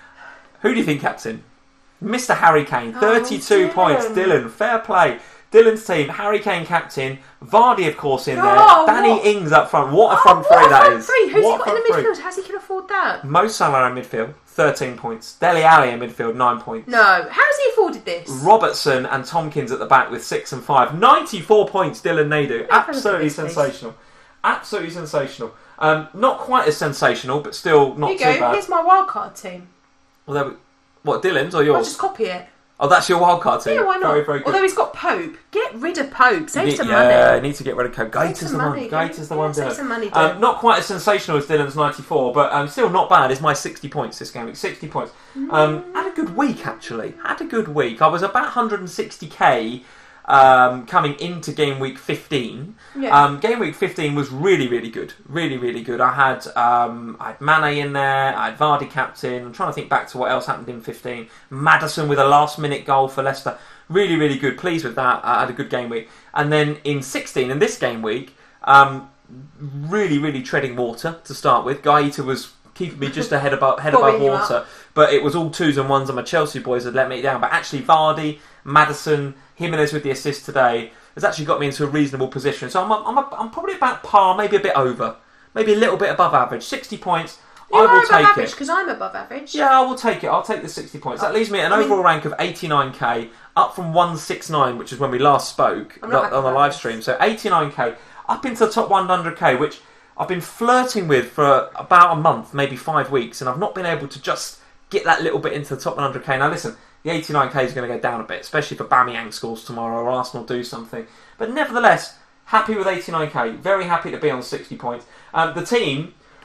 Who do you think, Captain? Mister Harry Kane. Oh, thirty-two Dylan. points. Dylan, fair play. Dylan's team, Harry Kane captain, Vardy of course in there, Oh, Danny what? Ings up front. What a Oh, front what three a that front is. three. Who's What he a got in the front three. midfield? How's he can afford that? Mo Salah in midfield, thirteen points. Dele Alli in midfield, nine points. No. How's he afforded this? Robertson and Tompkins at the back with six and five. ninety-four points, Dylan Naidu. Have a look Absolutely at this, please. sensational. Absolutely sensational. Um, not quite as sensational, but still not Here too you go. bad. Here's my wildcard team. Well, there we- what, Dylan's or I'll yours? just copy it. Oh, that's your wildcard team. Yeah, why not? Very, very good. Although he's got Pope. Get rid of Pope. Save You some need- yeah, money. you need to get rid of Coke. Gator's some the money, one. go- Gator's the yeah, one, save Dylan. some money, Um, Dylan. not quite as sensational as Dylan's ninety-four, but um, still not bad. Is my sixty points this game week. sixty points. Um, had a good week, actually. Had a good week. I was about one hundred sixty k um, coming into game week fifteen. Yeah. Um, game week fifteen was really, really good. Really, really good. I had um, I had Mane in there. I had Vardy captain. I'm trying to think back to what else happened in fifteen. Maddison with a last-minute goal for Leicester. Really, really good. Pleased with that. I had a good game week. And then in sixteen, in this game week, um, really, really treading water to start with. Gaeta was keeping me just ahead above, head above Bobbing you water. But it was all twos and ones, and my Chelsea boys had let me down. But actually, Vardy, Maddison, Jimenez with the assist today has actually got me into a reasonable position. So I'm, I'm, I'm probably about par, maybe a bit over, maybe a little bit above average. sixty points. You I are will above take average it. because I'm above average. Yeah, I will take it. I'll take the sixty points. That leaves me at an I mean- overall rank of eighty-nine k, up from one sixty-nine, which is when we last spoke I'm not on happy the about live this. stream. So eighty-nine k, up into the top one hundred k, which I've been flirting with for about a month, maybe five weeks, and I've not been able to just get that little bit into the top one hundred k. Now listen, the eighty-nine k is going to go down a bit, especially if Aubameyang scores tomorrow or Arsenal do something. But nevertheless, happy with eighty-nine k. Very happy to be on sixty points. Um, the team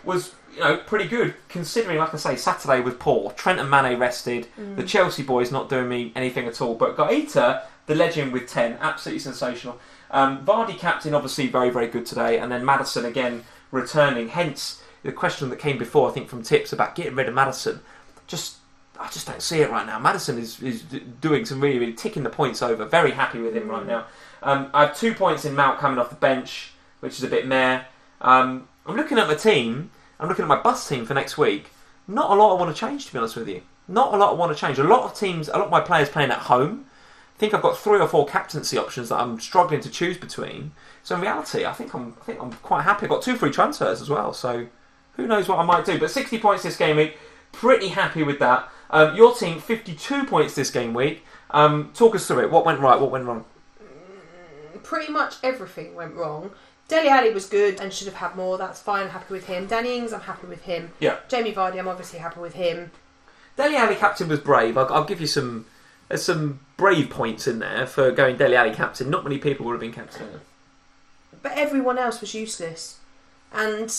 was, you know, pretty good considering, like I say, Saturday was poor. Trent and Mane rested. Mm. The Chelsea boys not doing me anything at all. But Gaeta, the legend, with ten, absolutely sensational. Um, Vardy captain, obviously very, very good today. And then Maddison again returning. Hence the question that came before, I think, from Tips about getting rid of Maddison. Just, I just don't see it right now. Maddison is, is doing some really, really ticking the points over. Very happy with him mm. right now. Um, I have two points in Mount coming off the bench, which is a bit meh. Um, I'm looking at my team. I'm looking at my bus team for next week. Not a lot I want to change, to be honest with you. Not a lot I want to change. A lot of teams, a lot of my players playing at home. I think I've got three or four captaincy options that I'm struggling to choose between. So in reality, I think I'm, I think I'm quite happy. I've got two free transfers as well. So who knows what I might do. But sixty points this game week. Pretty happy with that. Um, your team, fifty-two points this game week. Um, talk us through it. What went right? What went wrong? Pretty much everything went wrong. Dele Alli was good and should have had more. That's fine. I'm happy with him. Danny Ings, I'm happy with him. Yeah. Jamie Vardy, I'm obviously happy with him. Dele Alli captain was brave. I'll, I'll give you some. There's some brave points in there for going Dele Alli captain. Not many people would have been captain. But everyone else was useless, and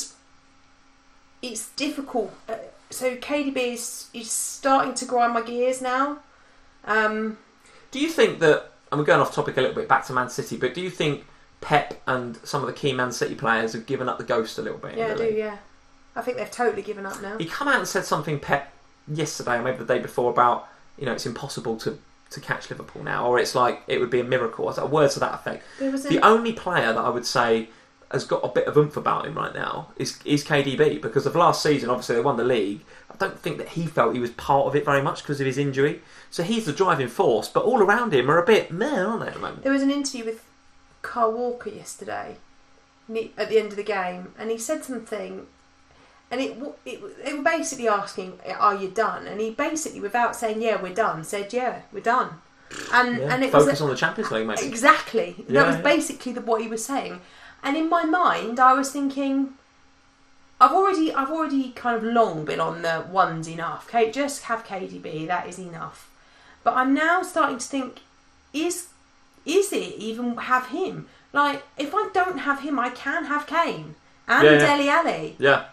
it's difficult. Uh, so K D B is, is starting to grind my gears now. Um, do you think that? And we're going off topic a little bit, back to Man City. But do you think Pep and some of the key Man City players have given up the ghost a little bit? Yeah, I do, yeah. I think they've totally given up now. He come out and said something, Pep, yesterday or maybe the day before about, you know, it's impossible to, to catch Liverpool now, or it's like, it would be a miracle. Words to that effect. The only player that I would say has got a bit of oomph about him right now is, is K D B, because of last season, obviously they won the league. I don't think that he felt he was part of it very much because of his injury. So he's the driving force, but all around him are a bit meh, aren't they, at the moment? There was an interview with Carl Walker yesterday at the end of the game, and he said something, and it, it they were basically asking, "Are you done?" And he basically, without saying "Yeah, we're done," said, "Yeah, we're done." And yeah, and it focus was a, on the Champions League, mate. Exactly. Yeah, that was yeah. basically the, what he was saying. And in my mind, I was thinking, I've already, I've already kind of long been on the one's enough. Okay, just have K D B, that is enough. But I'm now starting to think, is is it even have him? Like, if I don't have him, I can have Kane and yeah, yeah. Dele Alli. Yeah.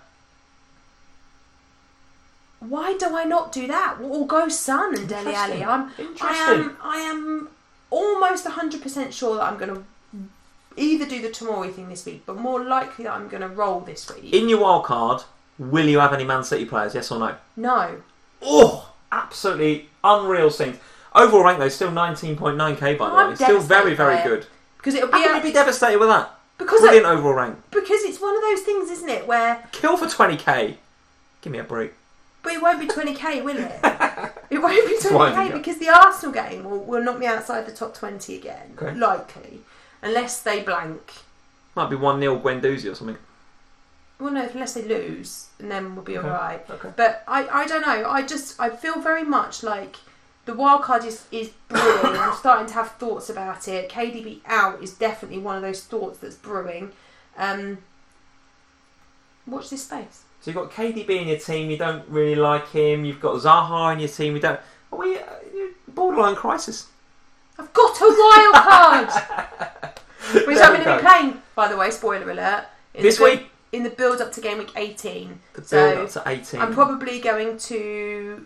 Why do I not do that? Or go Son and Dele Alli? I'm, I am, I am almost one hundred percent sure that I'm going to either do the Tomori thing this week, but more likely that I'm going to roll this week. In your wild card, will you have any Man City players? Yes or no? No. Oh, absolutely unreal things. Overall rank though, still nineteen point nine k by the I'm way. Still very, very good. Because it'll be. How can you be devastated with that? Because brilliant it, overall rank. Because it's one of those things, isn't it, where kill for twenty k. Give me a break. But it won't be twenty k, will it? It won't be twenty k because the Arsenal game will, will knock me outside the top twenty again, okay. Likely. Unless they blank. Might be one nil Guendouzi or something. Well, no, unless they lose, and then we'll be okay. alright. Okay. But I, I don't know. I just I feel very much like the wild card is, is brewing. I'm starting to have thoughts about it. K D B out is definitely one of those thoughts that's brewing. Um, watch this space. So you've got K D B in your team. You don't really like him. You've got Zaha in your team. You don't. Are we uh, borderline crisis? I've got a wild card, which I'm going to be playing. By the way, spoiler alert. This week. In the build up to game week eighteen. The build so up to eighteen. I'm probably going to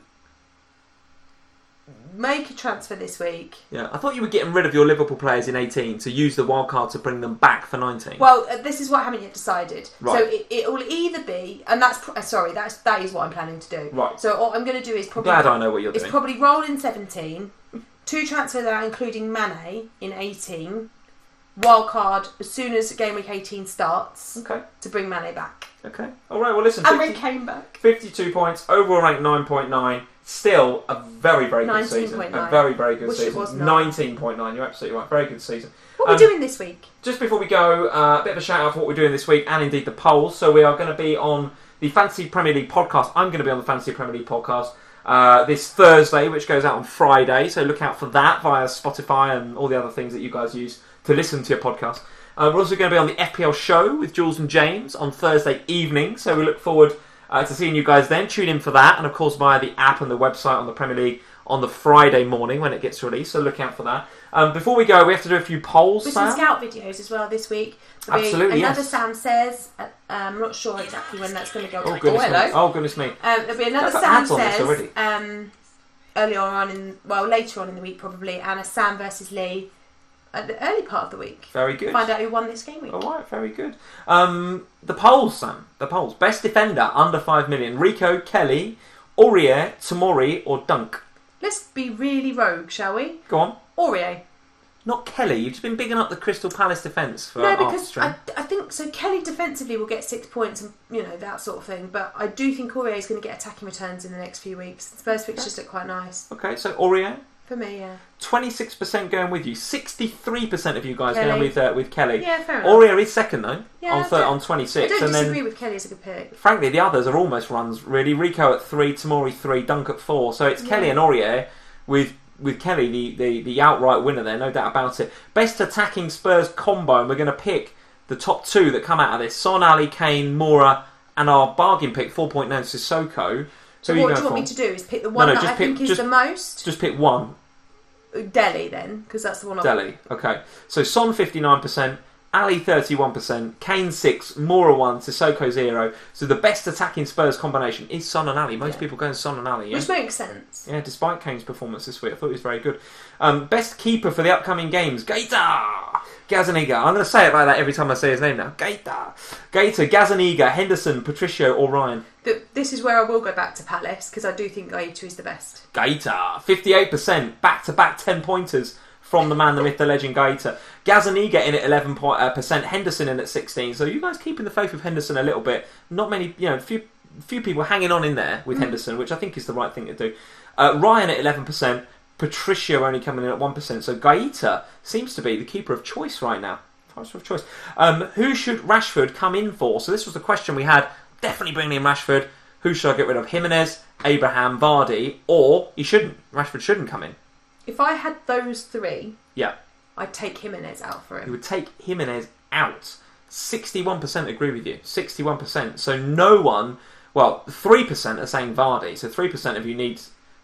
make a transfer this week. Yeah, I thought you were getting rid of your Liverpool players in eighteen to use the wild card to bring them back for nineteen. Well, uh, this is what I haven't yet decided. Right. So it, it will either be, and that's uh, sorry, that's that is what I'm planning to do. Right. So what I'm going to do is probably. Glad I know what you're it's doing. It's probably roll in seventeen, two transfers out, including Mane in eighteen. Wild card as soon as game week eighteen starts. Okay. To bring Mane back. Okay. All right. Well, listen. And bring Kane back. fifty-two points. Overall rank nine point nine. Still a very, very good season. A very, very good Wish season. It was nineteen point nine. You're absolutely right. Very good season. What are um, we doing this week? Just before we go, uh, a bit of a shout out for what we're doing this week, and indeed the polls. So we are going to be on the Fantasy Premier League podcast. I'm going to be on the Fantasy Premier League podcast uh, this Thursday, which goes out on Friday. So look out for that via Spotify and all the other things that you guys use to listen to your podcast. Uh, we're also going to be on the F P L show with Jules and James on Thursday evening. So we look forward uh, to seeing you guys then. Tune in for that. And of course via the app and the website on the Premier League on the Friday morning when it gets released, so look out for that. Um, before we go, we have to do a few polls, With Sam. some scout videos as well this week. There'll be Absolutely, another yes. Sam Says. Uh, I'm not sure exactly when that's going to go. Oh, goodness oh, hello. me. Oh, goodness me. Um, there'll be another I've got Sam ads on this already. Says um, earlier on in, well, later on in the week probably, and a Sam versus Lee at the early part of the week. Very good. Find out who won this game week. All right, very good. Um, the polls, Sam. The polls. Best defender under five million. Rico, Kelly, Aurier, Tamori, or Dunk? Let's be really rogue, shall we? Go on. Aurier. Not Kelly. You've just been bigging up the Crystal Palace defence for No, half the because stream. I, I think so. Kelly defensively will get six points and you know that sort of thing. But I do think Aurier is going to get attacking returns in the next few weeks. Spurs fixtures look quite nice Okay, so Aurier. for me. Yeah. twenty-six percent going with you. sixty-three percent of you guys Kelly. going with uh, with Kelly. Yeah, fair enough. Aurier is second though, Yeah, on, I thir- don't- on twenty-six. I don't and disagree then, with Kelly as a good pick. frankly, the others are almost runs really. Rico at three, Tamori three, Dunk at four. So it's Yeah. Kelly and Aurier with with Kelly, the, the, the outright winner there, no doubt about it. Best attacking Spurs combo, and we're going to pick the top two that come out of this. Son, Ali, Kane, Moura, and our bargain pick, four point nine, Sissoko. So Who are what you do you going want me for? to do? Is pick the one no, that just I pick- think is just- the most? Just pick one. Delhi then, because that's the one. I Delhi. Okay. So Son fifty-nine percent, Ali thirty-one percent, Kane six, Moura one, Sissoko zero. So the best attacking Spurs combination is Son and Ali. Most Yeah. people go Son and Ali. Yeah? Which makes sense. Yeah, despite Kane's performance this week, I thought he was very good. Um, best keeper for the upcoming games, Gaeta! Gazaniga. I'm going to say it like that every time I say his name now. Gaeta. Gaeta, Gazaniga, Henderson, Patricio, or Ryan. Th- This is where I will go back to Palace because I do think Gaeta is the best. Gaeta. fifty-eight percent, back-to-back ten-pointers from the man, the myth, the legend, Gaeta. Gazaniga in at eleven percent, Henderson in at sixteen. So you guys keeping the faith with Henderson a little bit. Not many, you know, few, few people hanging on in there with Mm. Henderson, which I think is the right thing to do. Uh, Ryan at eleven percent, Patricio only coming in at one percent. So Gaeta seems to be the keeper of choice right now. Keeper of choice. Um, who should Rashford come in for? So this was the question we had. Definitely bringing in Rashford. Who should I get rid of? Jimenez, Abraham, Vardy, or he shouldn't. Rashford shouldn't come in. If I had those three, Yeah. I'd take Jimenez out for You him. would take Jimenez out. sixty-one percent agree with you. sixty-one percent. So no one, well, three percent are saying Vardy. So three percent of you need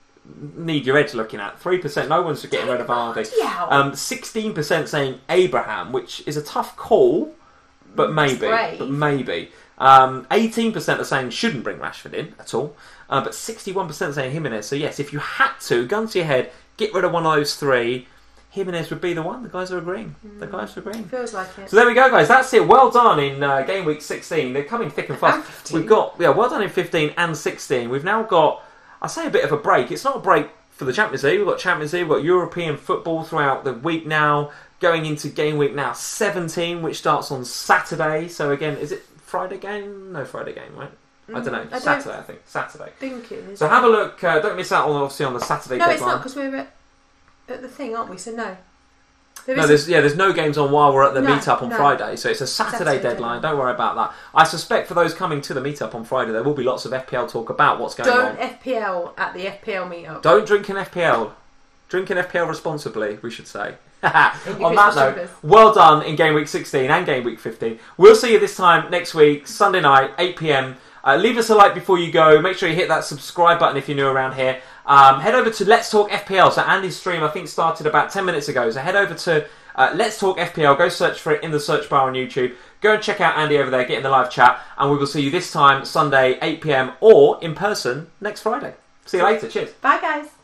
need your edge looking at. three percent, no one's getting rid of Vardy. Yeah. Um, sixteen percent saying Abraham, which is a tough call, but maybe. brave. But maybe. Um, eighteen percent are saying shouldn't bring Rashford in at all. Uh, but sixty-one percent saying Jimenez. So yes, if you had to, gun to your head, get rid of one of those three, Jimenez would be the one. The guys are agreeing. The guys are agreeing. Feels like it. So there we go, guys. That's it. Well done in uh, game week sixteen. They're coming thick and fast. And fifteen. We've got yeah, well done in fifteen and sixteen. We've now got, I say, a bit of a break. It's not a break for the Champions League. We've got Champions League. We've got European football throughout the week now. Going into game week now seventeen, which starts on Saturday. So again, is it Friday game? No Friday game, right? I don't know. Mm, I don't Saturday, I think. Saturday. think it is. So have a look. Uh, don't miss out on obviously on the Saturday No, deadline. it's not because we're at, at the thing, aren't we? So no. There No, isn't- there's yeah, there's no games on while we're at the No, meetup on no. Friday, so it's a Saturday, Saturday deadline. deadline. Don't worry about that. I suspect for those coming to the meetup on Friday, there will be lots of F P L talk about what's going Don't on. F P L at the F P L meetup. Don't drink an F P L. Drink an F P L responsibly, we should say. your On that Christmas note, jumpers. well done in game week sixteen and game week fifteen. We'll see you this time next week, Sunday night, eight p.m. Uh, leave us a like before you go. Make sure you hit that subscribe button if you're new around here. Um, head over to Let's Talk F P L. So Andy's stream, I think, started about ten minutes ago. So head over to uh, Let's Talk F P L. Go search for it in the search bar on YouTube. Go and check out Andy over there, get in the live chat. And we will see you this time, Sunday, eight p.m. or in person next Friday. See you later. Cheers. Bye, guys.